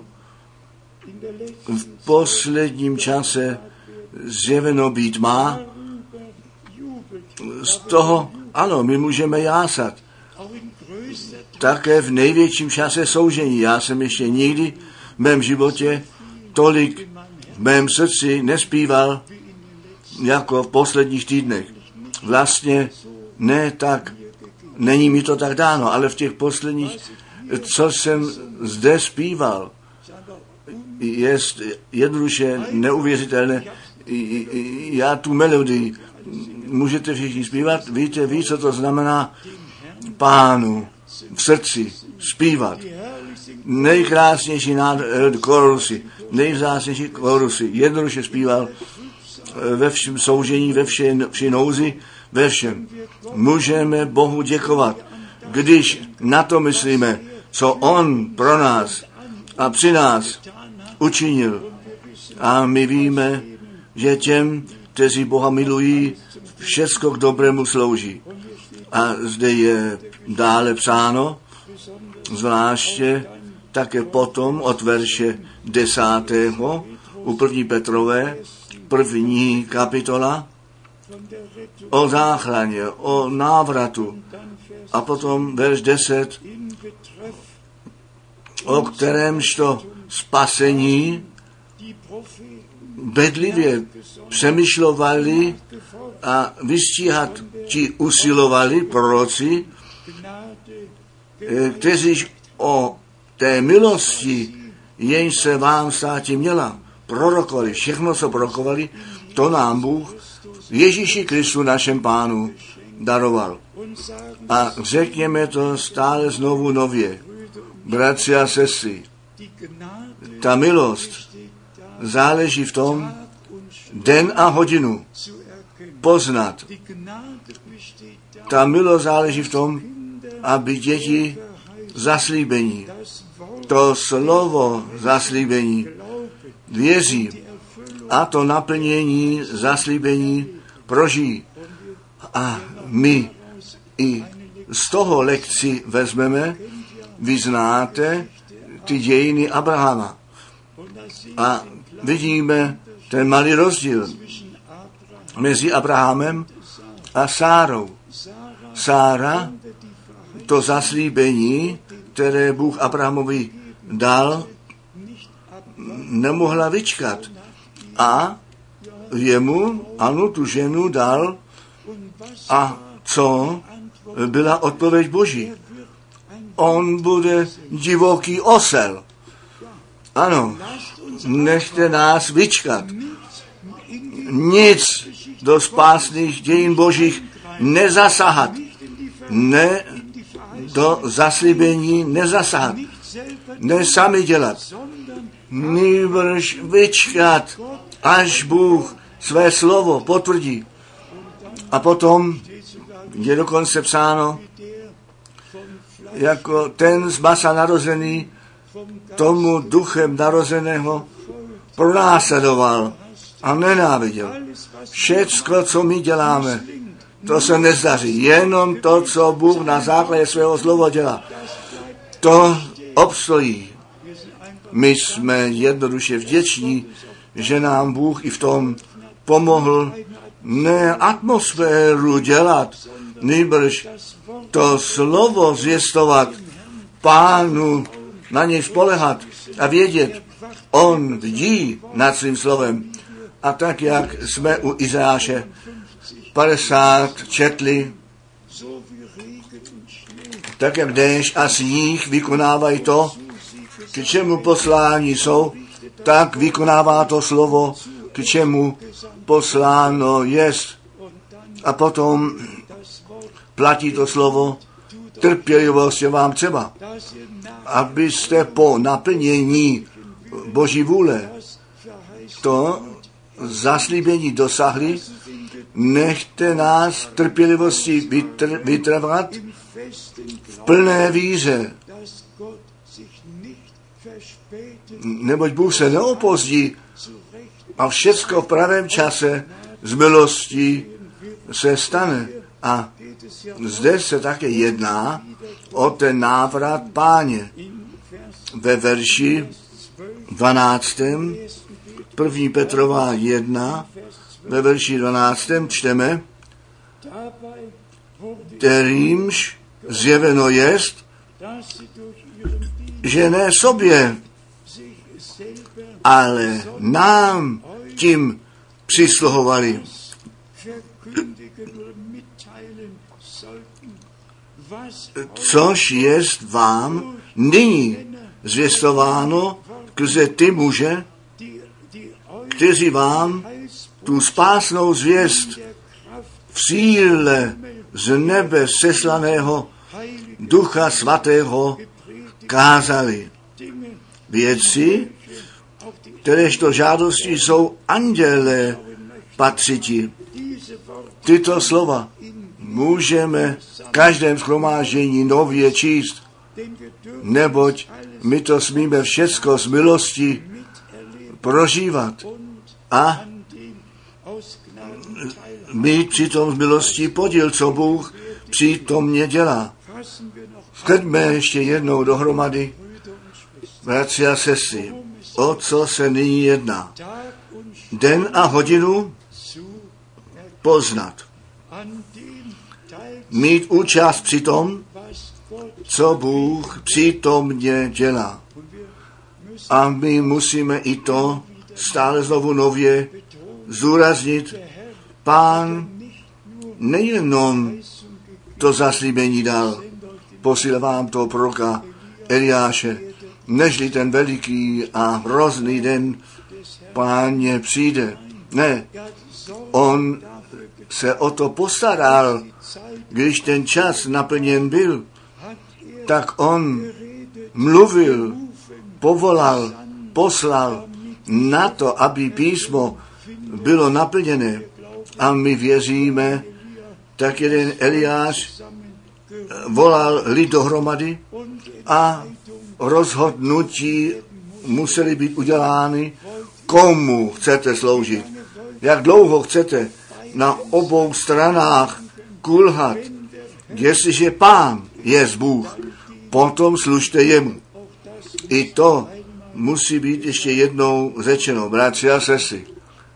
v posledním čase zjeveno být má, z toho, ano, my můžeme jásat. také v největším čase soužení. Já jsem ještě nikdy v mém životě tolik v mém srdci nespíval jako v posledních týdnech. Vlastně ne tak, není mi to tak dáno, ale v těch posledních, co jsem zde zpíval, je jednoduše neuvěřitelné. Já tu melodii, můžete všichni zpívat, víte, ví, co to znamená Pánu v srdci zpívat. Nejkrásnější korusy, nejvzácnější korusy, jednoduše zpíval ve všem soužení, ve všem, vši nouzi, ve všem. Můžeme Bohu děkovat, když na to myslíme, co On pro nás a při nás učinil. A my víme, že těm, kteří Boha milují, všecko k dobrému slouží. A zde je dále psáno, zvláště také potom od verše desátého u první Petrové, první kapitola, o záchraně, o návratu. A potom verš deset, o kterémž to spasení bedlivě přemýšlovali a vystíhat ti usilovali proroci, kteří o té milosti, jenž se vám státě měla, prorokovali, všechno, co prorokovali, to nám Bůh Ježíši Kristu, našem Pánu, daroval. A řekněme to stále znovu nově, bratři a sestry, ta milost záleží v tom, den a hodinu poznat. Ta milost záleží v tom, aby děti zaslíbení, to slovo zaslíbení věří a to naplnění zaslíbení prožijí. A my i z toho lekci vezmeme, vy znáte ty dějiny Abrahama. A vidíme ten malý rozdíl mezi Abrahamem a Sárou. Sára, to zaslíbení, které Bůh Abrahamovi dal, nemohla vyčkat. A jemu, ano, tu ženu dal. A co byla odpověď Boží? On bude divoký osel. Ano, nechte nás vyčkat. Nic do spásných dějin Božích nezasahat. Ne do zaslíbení nezasahat. Ne sami dělat. Nýbrž vyčkat, až Bůh své slovo potvrdí. A potom je dokonce psáno, jako ten z masa narozený, tomu duchem narozeného pronásledoval a nenáviděl. Všecko, co my děláme, to se nezdaří. Jenom to, co Bůh na základě svého slova dělá, to obstojí. My jsme jednoduše vděční, že nám Bůh i v tom pomohl ne atmosféru dělat, nýbrž to slovo zvěstovat, Pánu na něj spolehat a vědět, on bdí nad svým slovem. A tak, jak jsme u Izajáše padesát četli, tak jak déšť a sníh vykonávají to, k čemu poslání jsou, tak vykonává to slovo, k čemu posláno jest. A potom platí to slovo, trpělivost je vám třeba, abyste po naplnění Boží vůle to zaslíbení dosahli. Nechte nás v trpělivosti vytr- vytrvat v plné víře, neboť Bůh se neopozdí a všecko v pravém čase z milostí se stane. A zde se také jedná o ten návrat Páně. Ve verši dvanáctém první Petrova jedna, ve verši dvanáctém čteme, kterýmž zjeveno jest že ne sobě, ale nám tím přisluhovali. Což jest vám nyní zvěstováno skrze ty muže, kteří vám tu spásnou zvěst v síle z nebe seslaného Ducha Svatého kázali. Věci, kteréžto žádosti jsou andělé patřiti. Tyto slova můžeme v každém shromáždění nově číst, neboť my to smíme všecko z milosti prožívat a mít přitom z milosti podíl, co Bůh přítomně dělá. Skrďme ještě jednou dohromady, bratři a sestry, o co se nyní jedná. Den a hodinu poznat. Mít účast při tom, co Bůh přítomně dělá. A my musíme i to stále znovu nově zúraznit. Pán nejenom to zaslíbení dal, posílá vám to proroka Eliáše, nežli ten veliký a hrozný den Páně přijde. Ne, on se o to postaral, když ten čas naplněn byl, tak on mluvil, povolal, poslal na to, aby písmo bylo naplněné. A my věříme, tak jeden Eliáš volal lid dohromady a rozhodnutí museli být udělány, komu chcete sloužit, jak dlouho chcete na obou stranách kulhat. Jestliže Pán je Bůh, potom služte jemu. I to musí být ještě jednou řečeno, bratři a sestry.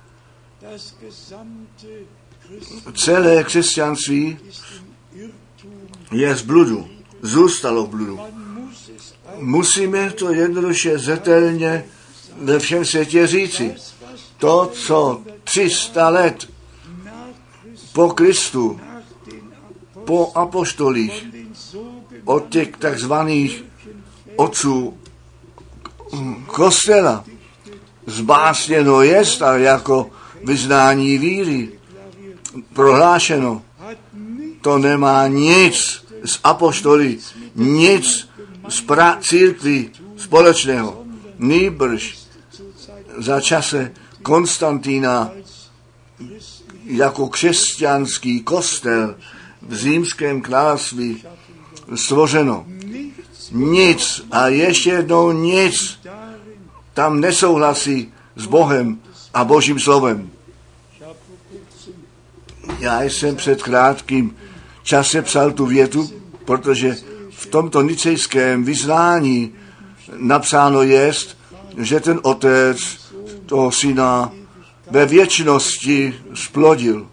Celé křesťanství je z bludu, zůstalo v bludu. Musíme to jednoduše zetelně ve všem světě říci. To, co tři sta let po Kristu, po apoštolích, od těch takzvaných otců kostela zbásněno jest a jako vyznání víry prohlášeno. To nemá nic z apoštoly, nic z pra- církví společného. Nýbrž za čase Konstantína jako křesťanský kostel v římském království stvořeno. Nic a ještě jednou nic tam nesouhlasí s Bohem a Božím slovem. Já jsem před krátkým čase psal tu větu, protože v tomto nicejském vyznání napsáno jest, že ten otec toho syna ve věčnosti splodil.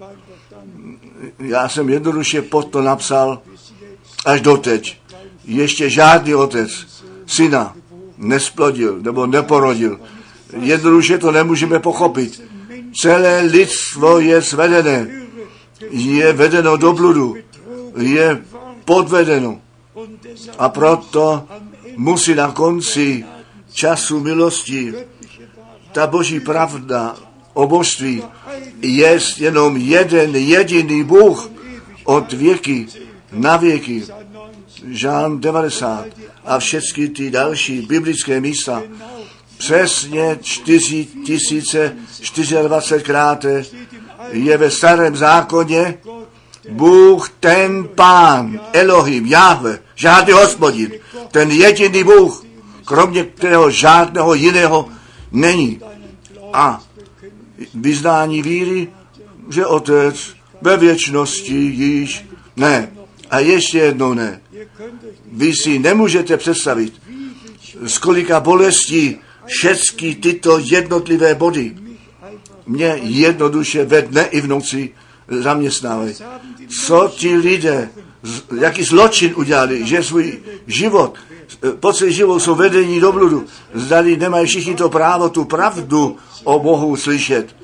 Já jsem jednoduše pod to napsal až doteď. Ještě žádný otec syna nesplodil nebo neporodil. Jednoduše to nemůžeme pochopit. Celé lidstvo je svedené, je vedeno do bludu, je podvedeno. A proto musí na konci času milosti ta Boží pravda o božství jest jenom jeden jediný Bůh od věky na věky. Žálm devadesát a všechny ty další biblické místa přesně čtyři tisíce dvacet čtyři je ve starém zákoně Bůh ten Pán, Elohim, Jahve, žádný hospodin, ten jediný Bůh, kromě kterého žádného jiného není. A vyznání víry, že Otec ve věčnosti již ne. A ještě jednou ne. Vy si nemůžete představit, z kolika bolestí všechny tyto jednotlivé body mě jednoduše ve dne i v noci zaměstnávají. Co ti lidé jaký zločin udělali, že svůj život, po celý život jsou vedení do bludu. Zdali nemají všichni to právo, tu pravdu o Bohu slyšet.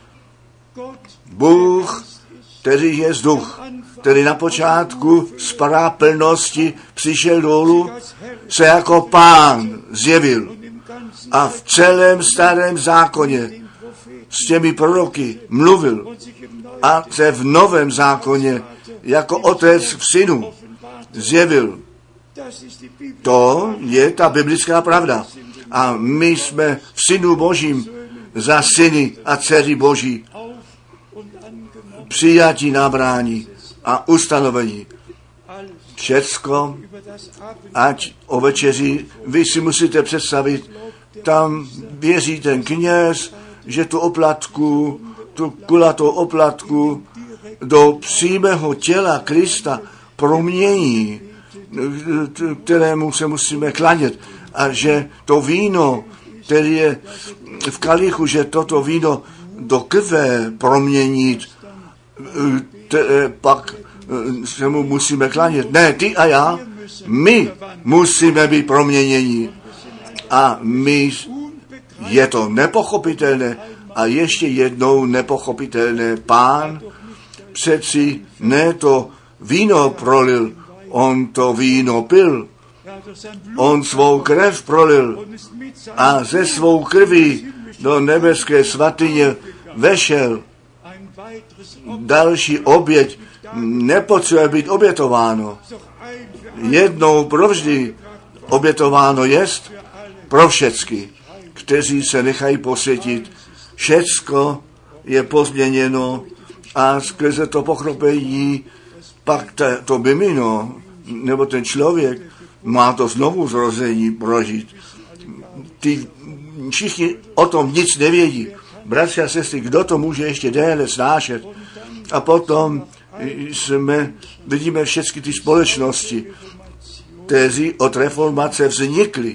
Bůh, který je duch, který na počátku z plnosti přišel dolů, se jako Pán zjevil. A v celém starém zákoně s těmi proroky mluvil. A se v novém zákoně jako otec v synu zjevil. To je ta biblická pravda. A my jsme v synu Božím za syny a dcery Boží přijatí, nabrání a ustanovení. Všecko, ať o večeři, vy si musíte představit, tam věří ten kněz, že tu oplatku, tu kulatou oplatku do přímého těla Krista promění, kterému se musíme klanět. A že to víno, které je v kalichu, že toto víno do krve proměnit, t- pak se mu musíme klanět. Ne, ty a já, my musíme být proměněni. A my, je to nepochopitelné a ještě jednou nepochopitelné. Pán přeci ne to víno prolil, on to víno pil. On svou krev prolil a ze svou krví do nebeské svatyně vešel. Další oběť nepotřebuje být obětováno. Jednou provždy obětováno jest pro všecky, kteří se nechají posvětit. Všecko je pozměněno a skrze to pochopení pak to, to bymino, nebo ten člověk má to znovu zrození prožít. Ty všichni o tom nic nevědí. Bratři a sestry, kdo to může ještě déle snášet? A potom jsme, vidíme všechny ty společnosti, kteří od reformace vznikly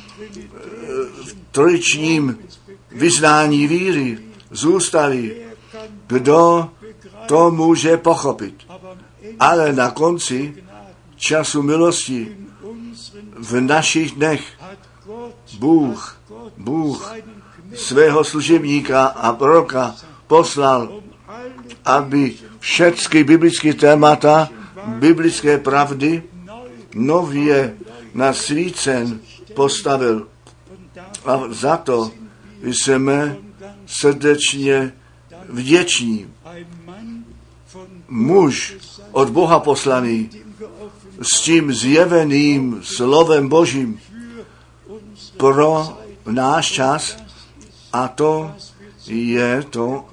v trojičním vyznání víry, zůstali. Kdo to může pochopit? Ale na konci času milosti v našich dnech Bůh, Bůh svého služebníka a proroka poslal, aby všechny biblické témata, biblické pravdy nově nasvícen postavil. A za to jsme srdečně vděční. Muž od Boha poslaný s tím zjeveným slovem Božím pro náš čas, a to je to,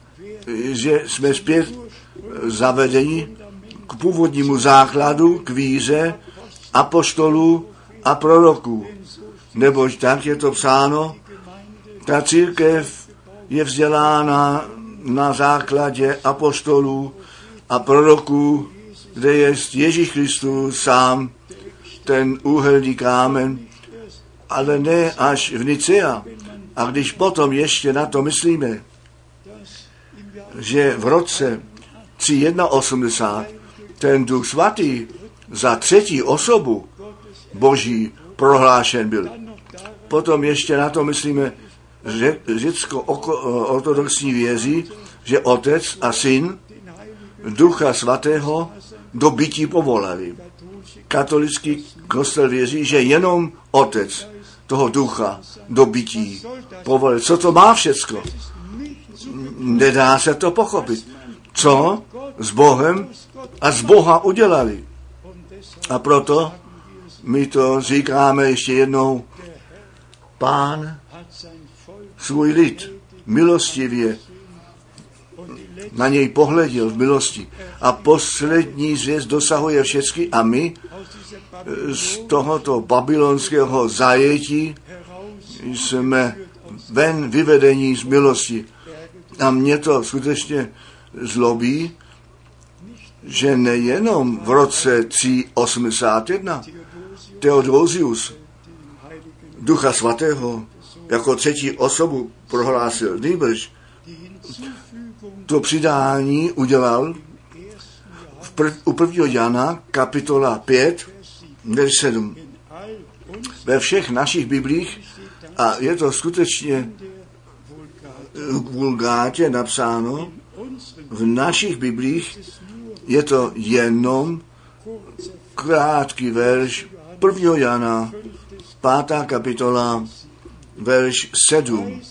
že jsme zpět zavedeni k původnímu základu, k víře apoštolů a proroků. Neboť tak je to psáno, ta církev je vzdělána na základě apoštolů a proroků, kde je Ježíš Kristus sám, ten úhelný kámen, ale ne až v Nicea. A když potom ještě na to myslíme, že v roce tři osmdesát jedna ten Duch Svatý za třetí osobu Boží prohlášen byl. Potom ještě na to myslíme, že řecko-ortodoxní věří, že Otec a Syn Ducha Svatého do bytí povolali. Katolický kostel věří, že jenom Otec toho Ducha do bytí povolil. Co to má všecko? Nedá se to pochopit. Co s Bohem a z Boha udělali. A proto my to říkáme ještě jednou. Pán svůj lid milostivě na něj pohleděl v milosti. A poslední zvěst dosahuje všechny a my z tohoto babylonského zajetí jsme ven vyvedení z milosti. A mě to skutečně zlobí, že nejenom v roce tři osmdesát jedna Theodosius Ducha Svatého jako třetí osobu prohlásil, nýbrž to přidání udělal v prv, u prvního Jana, kapitola pět, verš sedm. Ve všech našich biblích, a je to skutečně v vulgátě napsáno, v našich biblích je to jenom krátký verš prvního Jana, pátá kapitola, verš sedm.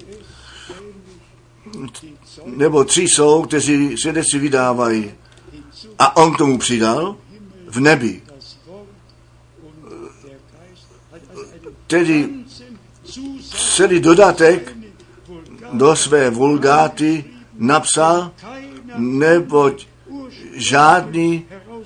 Nebo tři jsou, kteří svědectví vydávají. A on k tomu přidal v nebi. Tedy celý dodatek do své vulgáty napsal, neboť žádný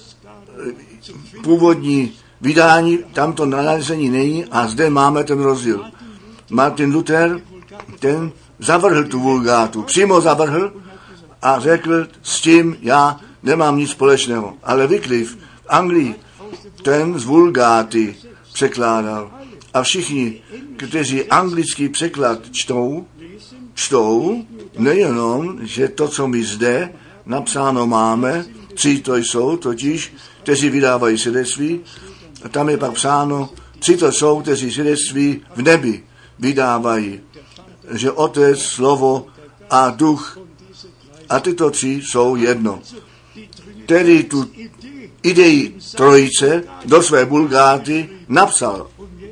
původní vydání tamto nalezení není a zde máme ten rozdíl. Martin Luther, ten zavrhl tu vulgátu, přímo zavrhl a řekl, s tím já nemám nic společného. Ale Wycliffe v Anglii, ten z vulgáty překládal. A všichni, kteří anglický překlad čtou, čtou nejenom, že to, co my zde napsáno máme, tři to jsou totiž, kteří vydávají svědectví, a tam je pak psáno, tři to jsou, kteří svědectví v nebi vydávají, že Otec, Slovo a Duch, a tyto tři jsou jedno. Tedy tu idei trojice do své vulgáty napsal.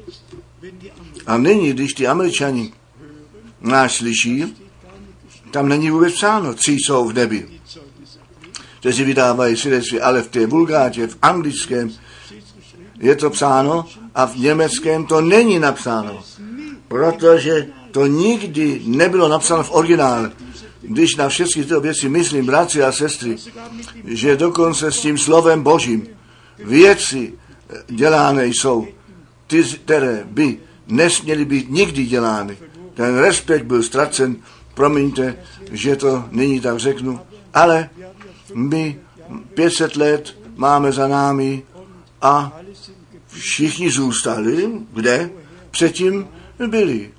A nyní, když ty Američani nás slyší, tam není vůbec psáno, tři jsou v nebi, kteří vydávají svědectví, ale v té vulgátě, v anglickém je to psáno a v německém to není napsáno, protože to nikdy nebylo napsáno v originále. Když na všechny tyto věci myslím, bratři a sestry, že dokonce s tím slovem Božím věci dělány jsou, ty, které by nesměly být nikdy dělány. Ten respekt byl ztracen, promiňte, že to nyní tak řeknu, ale my pět set let máme za námi a všichni zůstali, kde předtím byli.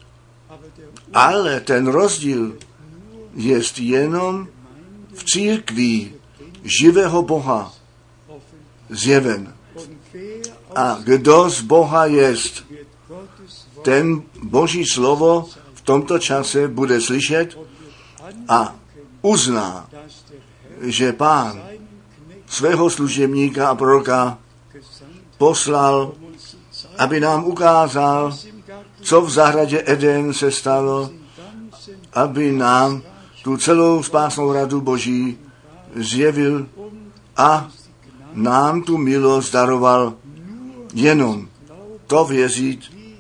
Ale ten rozdíl je jenom v církvi živého Boha zjeven. A kdo z Boha jest, ten Boží slovo v tomto čase bude slyšet a uzná, že Pán svého služebníka a proroka poslal, aby nám ukázal, co v zahradě Eden se stalo, aby nám tu celou spásnou radu Boží zjevil a nám tu milost daroval jenom to věřit,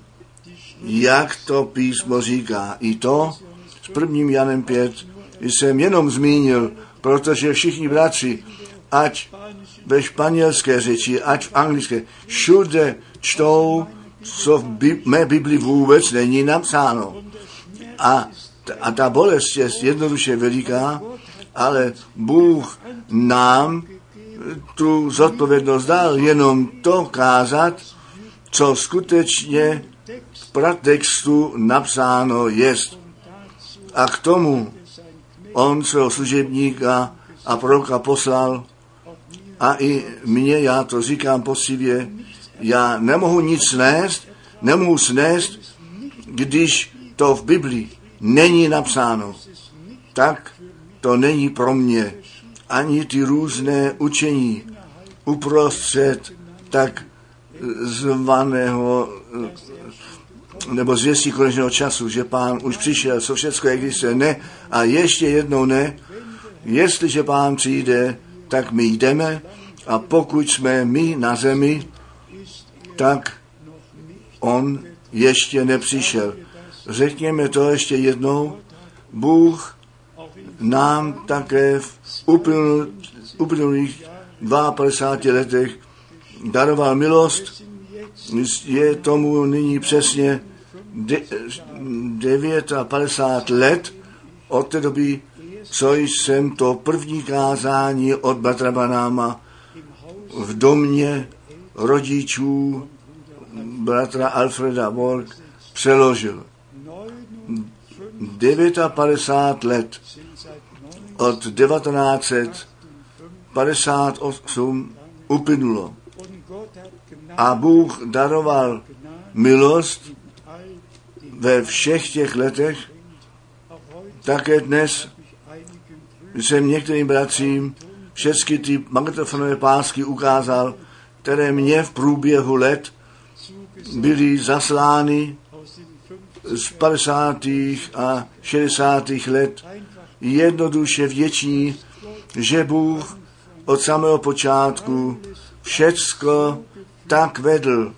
jak to písmo říká. I to s prvním Janem pět jsem jenom zmínil, protože všichni bratři, ať ve španělské řeči, ať v anglické, všude čtou, co v Bi- mé Bibli vůbec není napsáno. A, a ta bolest je jednoduše veliká, ale Bůh nám tu zodpovědnost dal jenom to kázat, co skutečně v pratextu napsáno jest. A k tomu on svého služebníka a proroka poslal a i mě, já to říkám poctivě, já nemohu nic snést, nemohu snést, když to v Biblii není napsáno. Tak to není pro mě ani ty různé učení uprostřed tak zvaného nebo zvěstí konečného času, že Pán už přišel, co všechno existuje, ne, a ještě jednou ne, jestliže Pán přijde, tak my jdeme a pokud jsme my na zemi, tak on ještě nepřišel. Řekněme to ještě jednou, Bůh nám také v uplynulých padesát dva letech daroval milost, je tomu nyní přesně padesát devět let od té doby, co jsem to první kázání od bratra Branhama v domě rodičů bratra Alfreda Borg přeložil. padesát devět let od devatenáct set padesát osm uplynulo. A Bůh daroval milost ve všech těch letech. Také dnes jsem některým bratřím všechny ty magnetofonové pásky ukázal, které mě v průběhu let byly zaslány z padesátých a šedesátých let. Jednoduše vděční, že Bůh od samého počátku všecko tak vedl,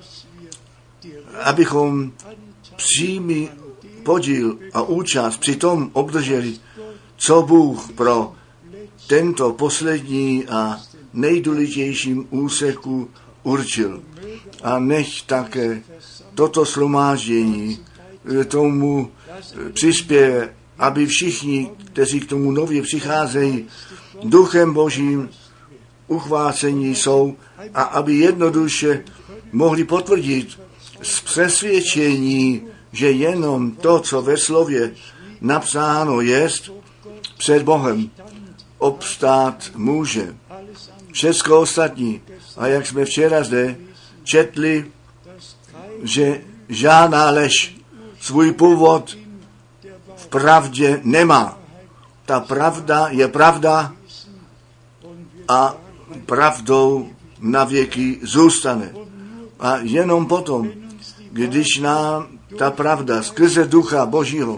abychom přímý podíl a účast při tom obdrželi, co Bůh pro tento poslední a nejdůležitějším úseku určil. A nech také toto shromáždění tomu přispěje, aby všichni, kteří k tomu nově přicházejí, duchem Božím uchvácení jsou a aby jednoduše mohli potvrdit z přesvědčení, že jenom to, co ve slově napsáno jest, před Bohem obstát může. Všecko ostatní. A jak jsme včera zde četli, že žádná lež svůj původ v pravdě nemá. Ta pravda je pravda a pravdou na věky zůstane. A jenom potom, když nám ta pravda skrze Ducha Božího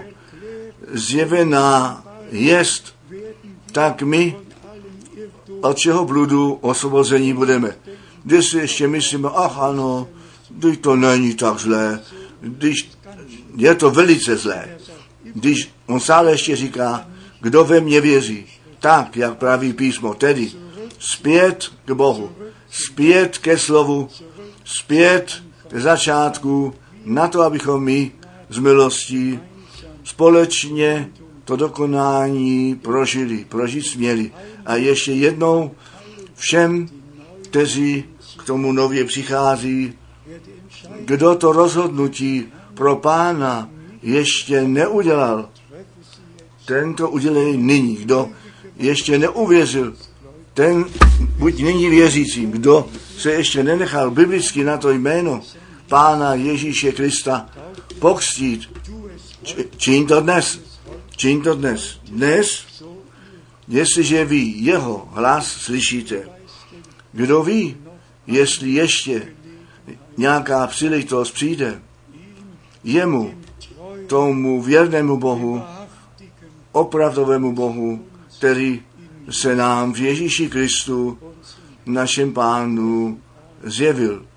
zjevená jest, tak my od čeho bludu osvobození budeme. Když si ještě myslíme, ach ano, když to není tak zlé, když je to velice zlé, když on stále ještě říká, kdo ve mně věří, tak, jak praví písmo, tedy zpět k Bohu, zpět ke slovu, zpět k začátku, na to, abychom my z milostí společně to dokonání prožili, prožít směli. A ještě jednou všem, kteří k tomu nově přichází, kdo to rozhodnutí pro Pána ještě neudělal, ten to udělej nyní. Kdo ještě neuvěřil, ten buď nyní věřícím. Kdo se ještě nenechal biblicky na to jméno Pána Ježíše Krista pokřtít, čiň to dnes. Čiň to dnes. Dnes, jestliže vy jeho hlas slyšíte. Kdo ví, jestli ještě nějaká příležitost přijde, jemu, tomu věrnému Bohu, opravdovému Bohu, který se nám v Ježíši Kristu, našem Pánu, zjevil.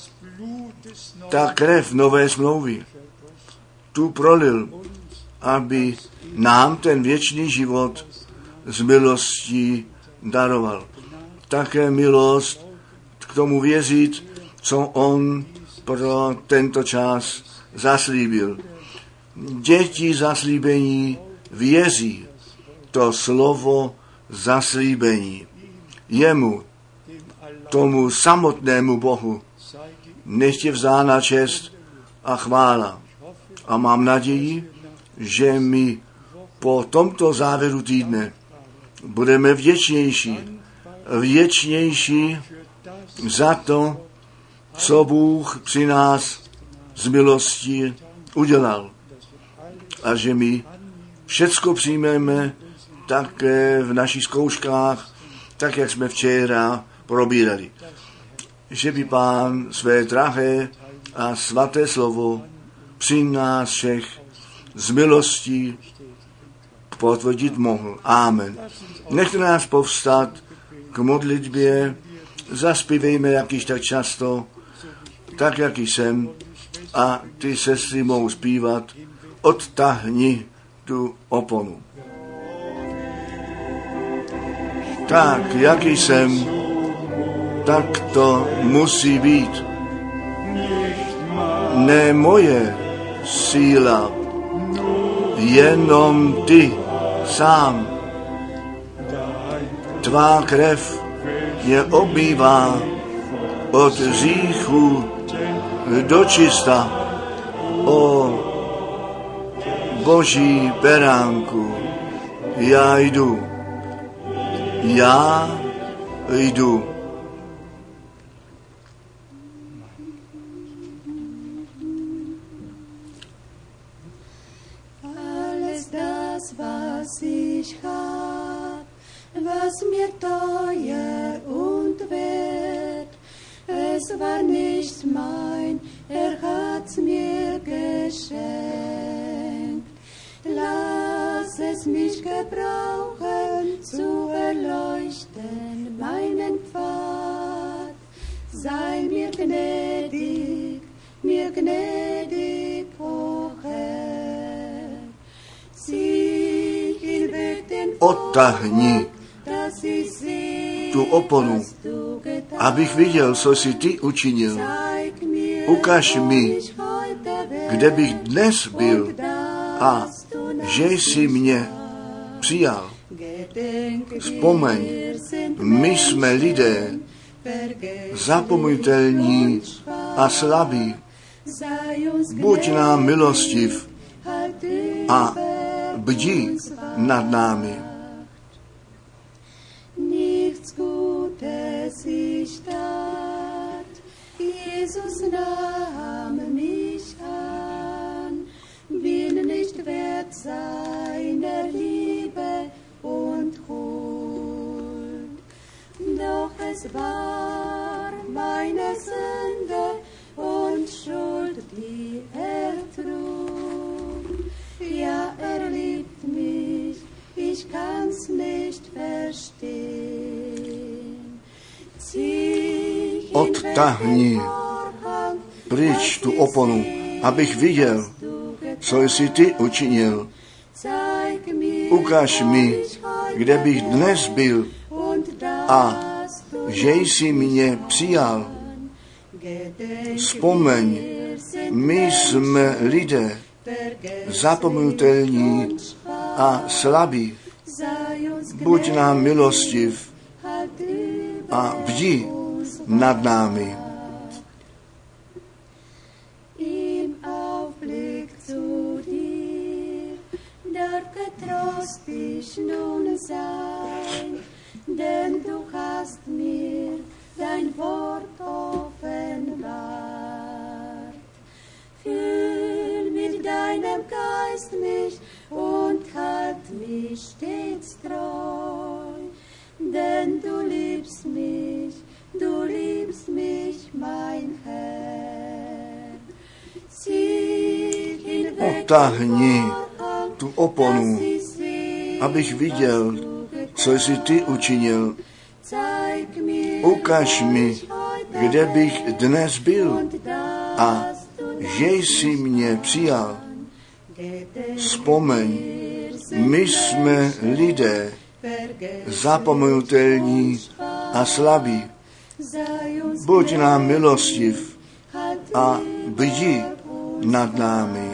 Ta krev nové smlouvy tu prolil, aby nám ten věčný život z milostí daroval. Také milost k tomu věřit, co on pro tento čas zaslíbil. Děti zaslíbení věří to slovo zaslíbení. Jemu, tomu samotnému Bohu, nech je vzána čest a chvála. A mám naději, že my po tomto závěru týdne budeme vděčnější, vděčnější za to, co Bůh při nás z milosti udělal. A že my všecko přijmeme také v našich zkouškách, tak, jak jsme včera probírali. Že by Pán své drahé a svaté slovo při nás všech z milostí potvrdit mohl. Amen. Nechte nás povstat k modlitbě, zaspívejme, jak již tak často, tak, jak jsem, a ty sestry mohou zpívat, odtahni tu oponu. Tak, jak jsem, tak to musí být. Ne moje síla, jenom ty sám. Tvá krev mě obmývá od hříchu do čista. O Boží beránku, já jdu. Já jdu. Alles das, was ich hab, was mir teuer und wert, es war nicht mein, er hat's mir geschenkt. Lass es mich gebrauchen, zu erleuchten meinen Pfad. Sei mir gnädig, mir gnädig, o Herr. Zieh hinweg den Odtáhni dass ich sehe, tu oponu, was du getan. abych viděl, co jsi ty učinil. Zeig mir, Ukaž wo mi, ich heute wär, kde bych dnes byl und a dass du že jsi mě přijal. Gedenke, Vzpomeň, wir sind my jsme lidé vergessen zapomenutelní a slabí. sei uns Buď nám milostiv halt a über bdí uns wahr. nad námi. Nichts Gutes ich tat, Jesus nahm mich an, bin nicht wert seiner Liebe und Huld. Doch es war meine Sünde und Schuld, die er trug. Ja, er liebt mich, ich kann's nicht verstehen. Zieh Odtáhni pryč tu oponu, abych viděl, co jsi ty učinil. Ukaž mi, kde bych dnes byl a že jsi mě přijal. Vzpomeň, my jsme lidé zapomenutelní a slabí. Buď nám milostiv a bdí nad námi. Im Aufblick zu dir darf getrost ich nun sein, denn du hast mir dein Wort offenbart. Füll mit deinem Geist mich und halt mich stets treu, denn du liebst mich, du liebst mich, mein Herr. Zieh hinweg Odtáhni tu oponu, abych viděl, co jsi ty učinil. Ukaž mi, kde bych dnes byl a že jsi mě přijal. Vzpomeň, my jsme lidé zapomenutelní a slabí. Buď nám milostiv a bdí nad námi.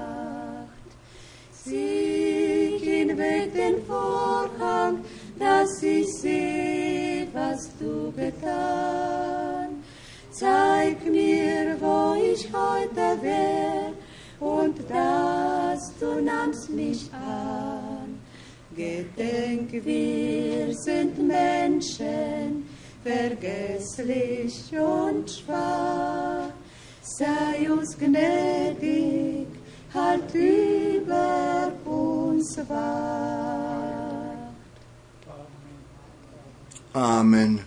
Zieh hinweg den Vorhang, dass ich seh, was du getan. Zeig mir, wo ich heute wär, und dass du nahmst mich an. Gedenk, wir sind Menschen, vergesslich und schwach. Sei uns gnädig, halt über uns wahr. Amen.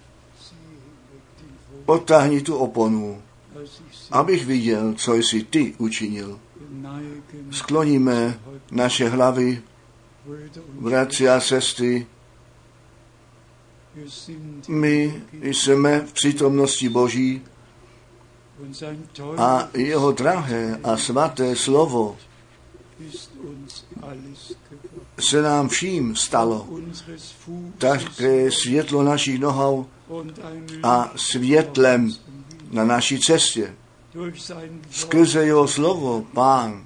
Odtáhni tu oponu, abych viděl, co jsi ty učinil. Skloníme naše hlavy, bratři a sestry. My jsme v přítomnosti Boží a jeho drahé a svaté slovo se nám vším stalo. Také světlo našich nohou a světlem na naší cestě. Skrze jeho slovo Pán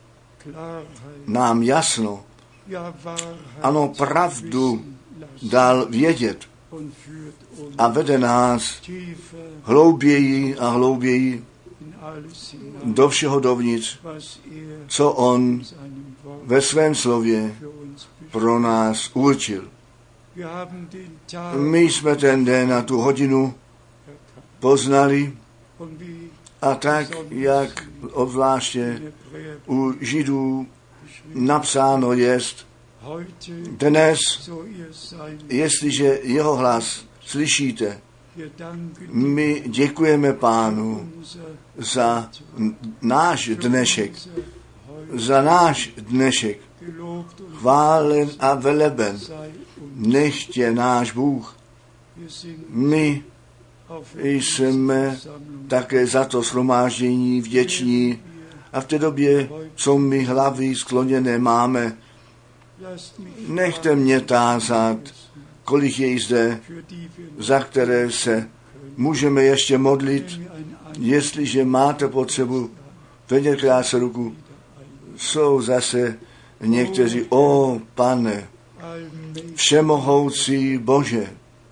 nám jasno, ano, pravdu dal vědět a vede nás hlouběji a hlouběji do všeho dovnitř, co on ve svém slově pro nás určil. My jsme ten den a tu hodinu poznali a tak, jak obzvláště u Židů napsáno jest, dnes, jestliže jeho hlas slyšíte, my děkujeme Pánu za náš dnešek, za náš dnešek. Chválen a veleben nechtě náš Bůh. My jsme také za to shromáždění vděční a v té době, co my hlavy skloněné máme, nechte mě tázat, kolik je zde, za které se můžeme ještě modlit, jestliže máte potřebu, vedě krátce ruku. Jsou zase někteří, o Pane, všemohoucí Bože,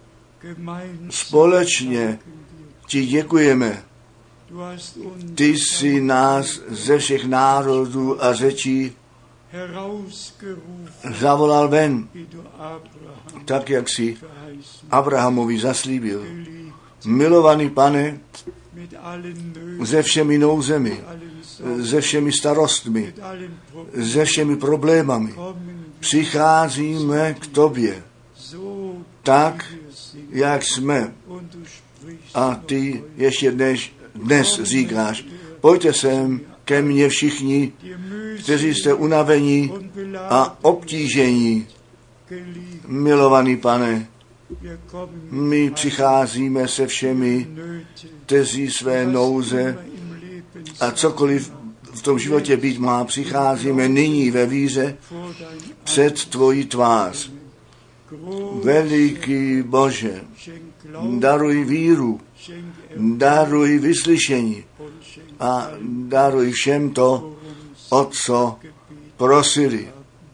společně ti děkujeme. Ty jsi nás ze všech národů a řečí zavolal ven, tak jak si Abrahamovi zaslíbil. Milovaný Pane, se všemi nouzemi, se všemi starostmi, se všemi problémami přicházíme k tobě, tak, jak jsme. A ty ještě dnes, dnes říkáš, pojďte sem ke mně všichni, kteří jste unavení a obtížení. Milovaný Pane, my přicházíme se všemi, kteří své nouze a cokoliv v tom životě být má, přicházíme nyní ve víře před tvojí tvář. Veliký Bože, daruj víru, daruj vyslyšení a daruj všem to, o co prosili.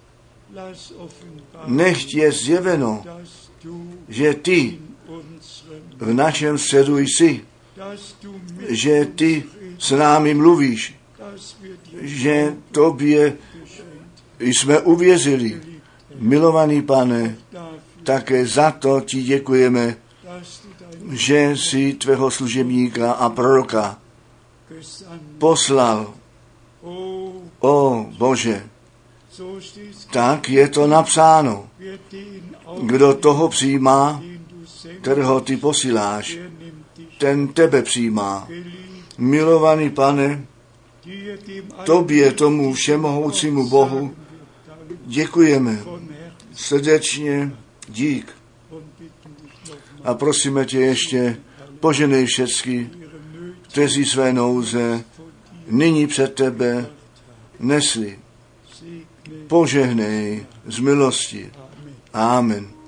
Nechť je zjeveno, že ty v našem středu jsi, že ty s námi mluvíš, že tobě jsme uvěřili. Milovaný Pane, také za to ti děkujeme, že jsi tvého služebníka a proroka poslal. O Bože, tak je to napsáno. Kdo toho přijímá, kterého ty posíláš, ten tebe přijímá. Milovaný Pane, tobě, tomu všemohoucímu Bohu, děkujeme. Srdečně dík. A prosíme tě ještě, poženej všecky, kteří své nouze nyní před tebe nesli. Požehnej z milosti. Amen.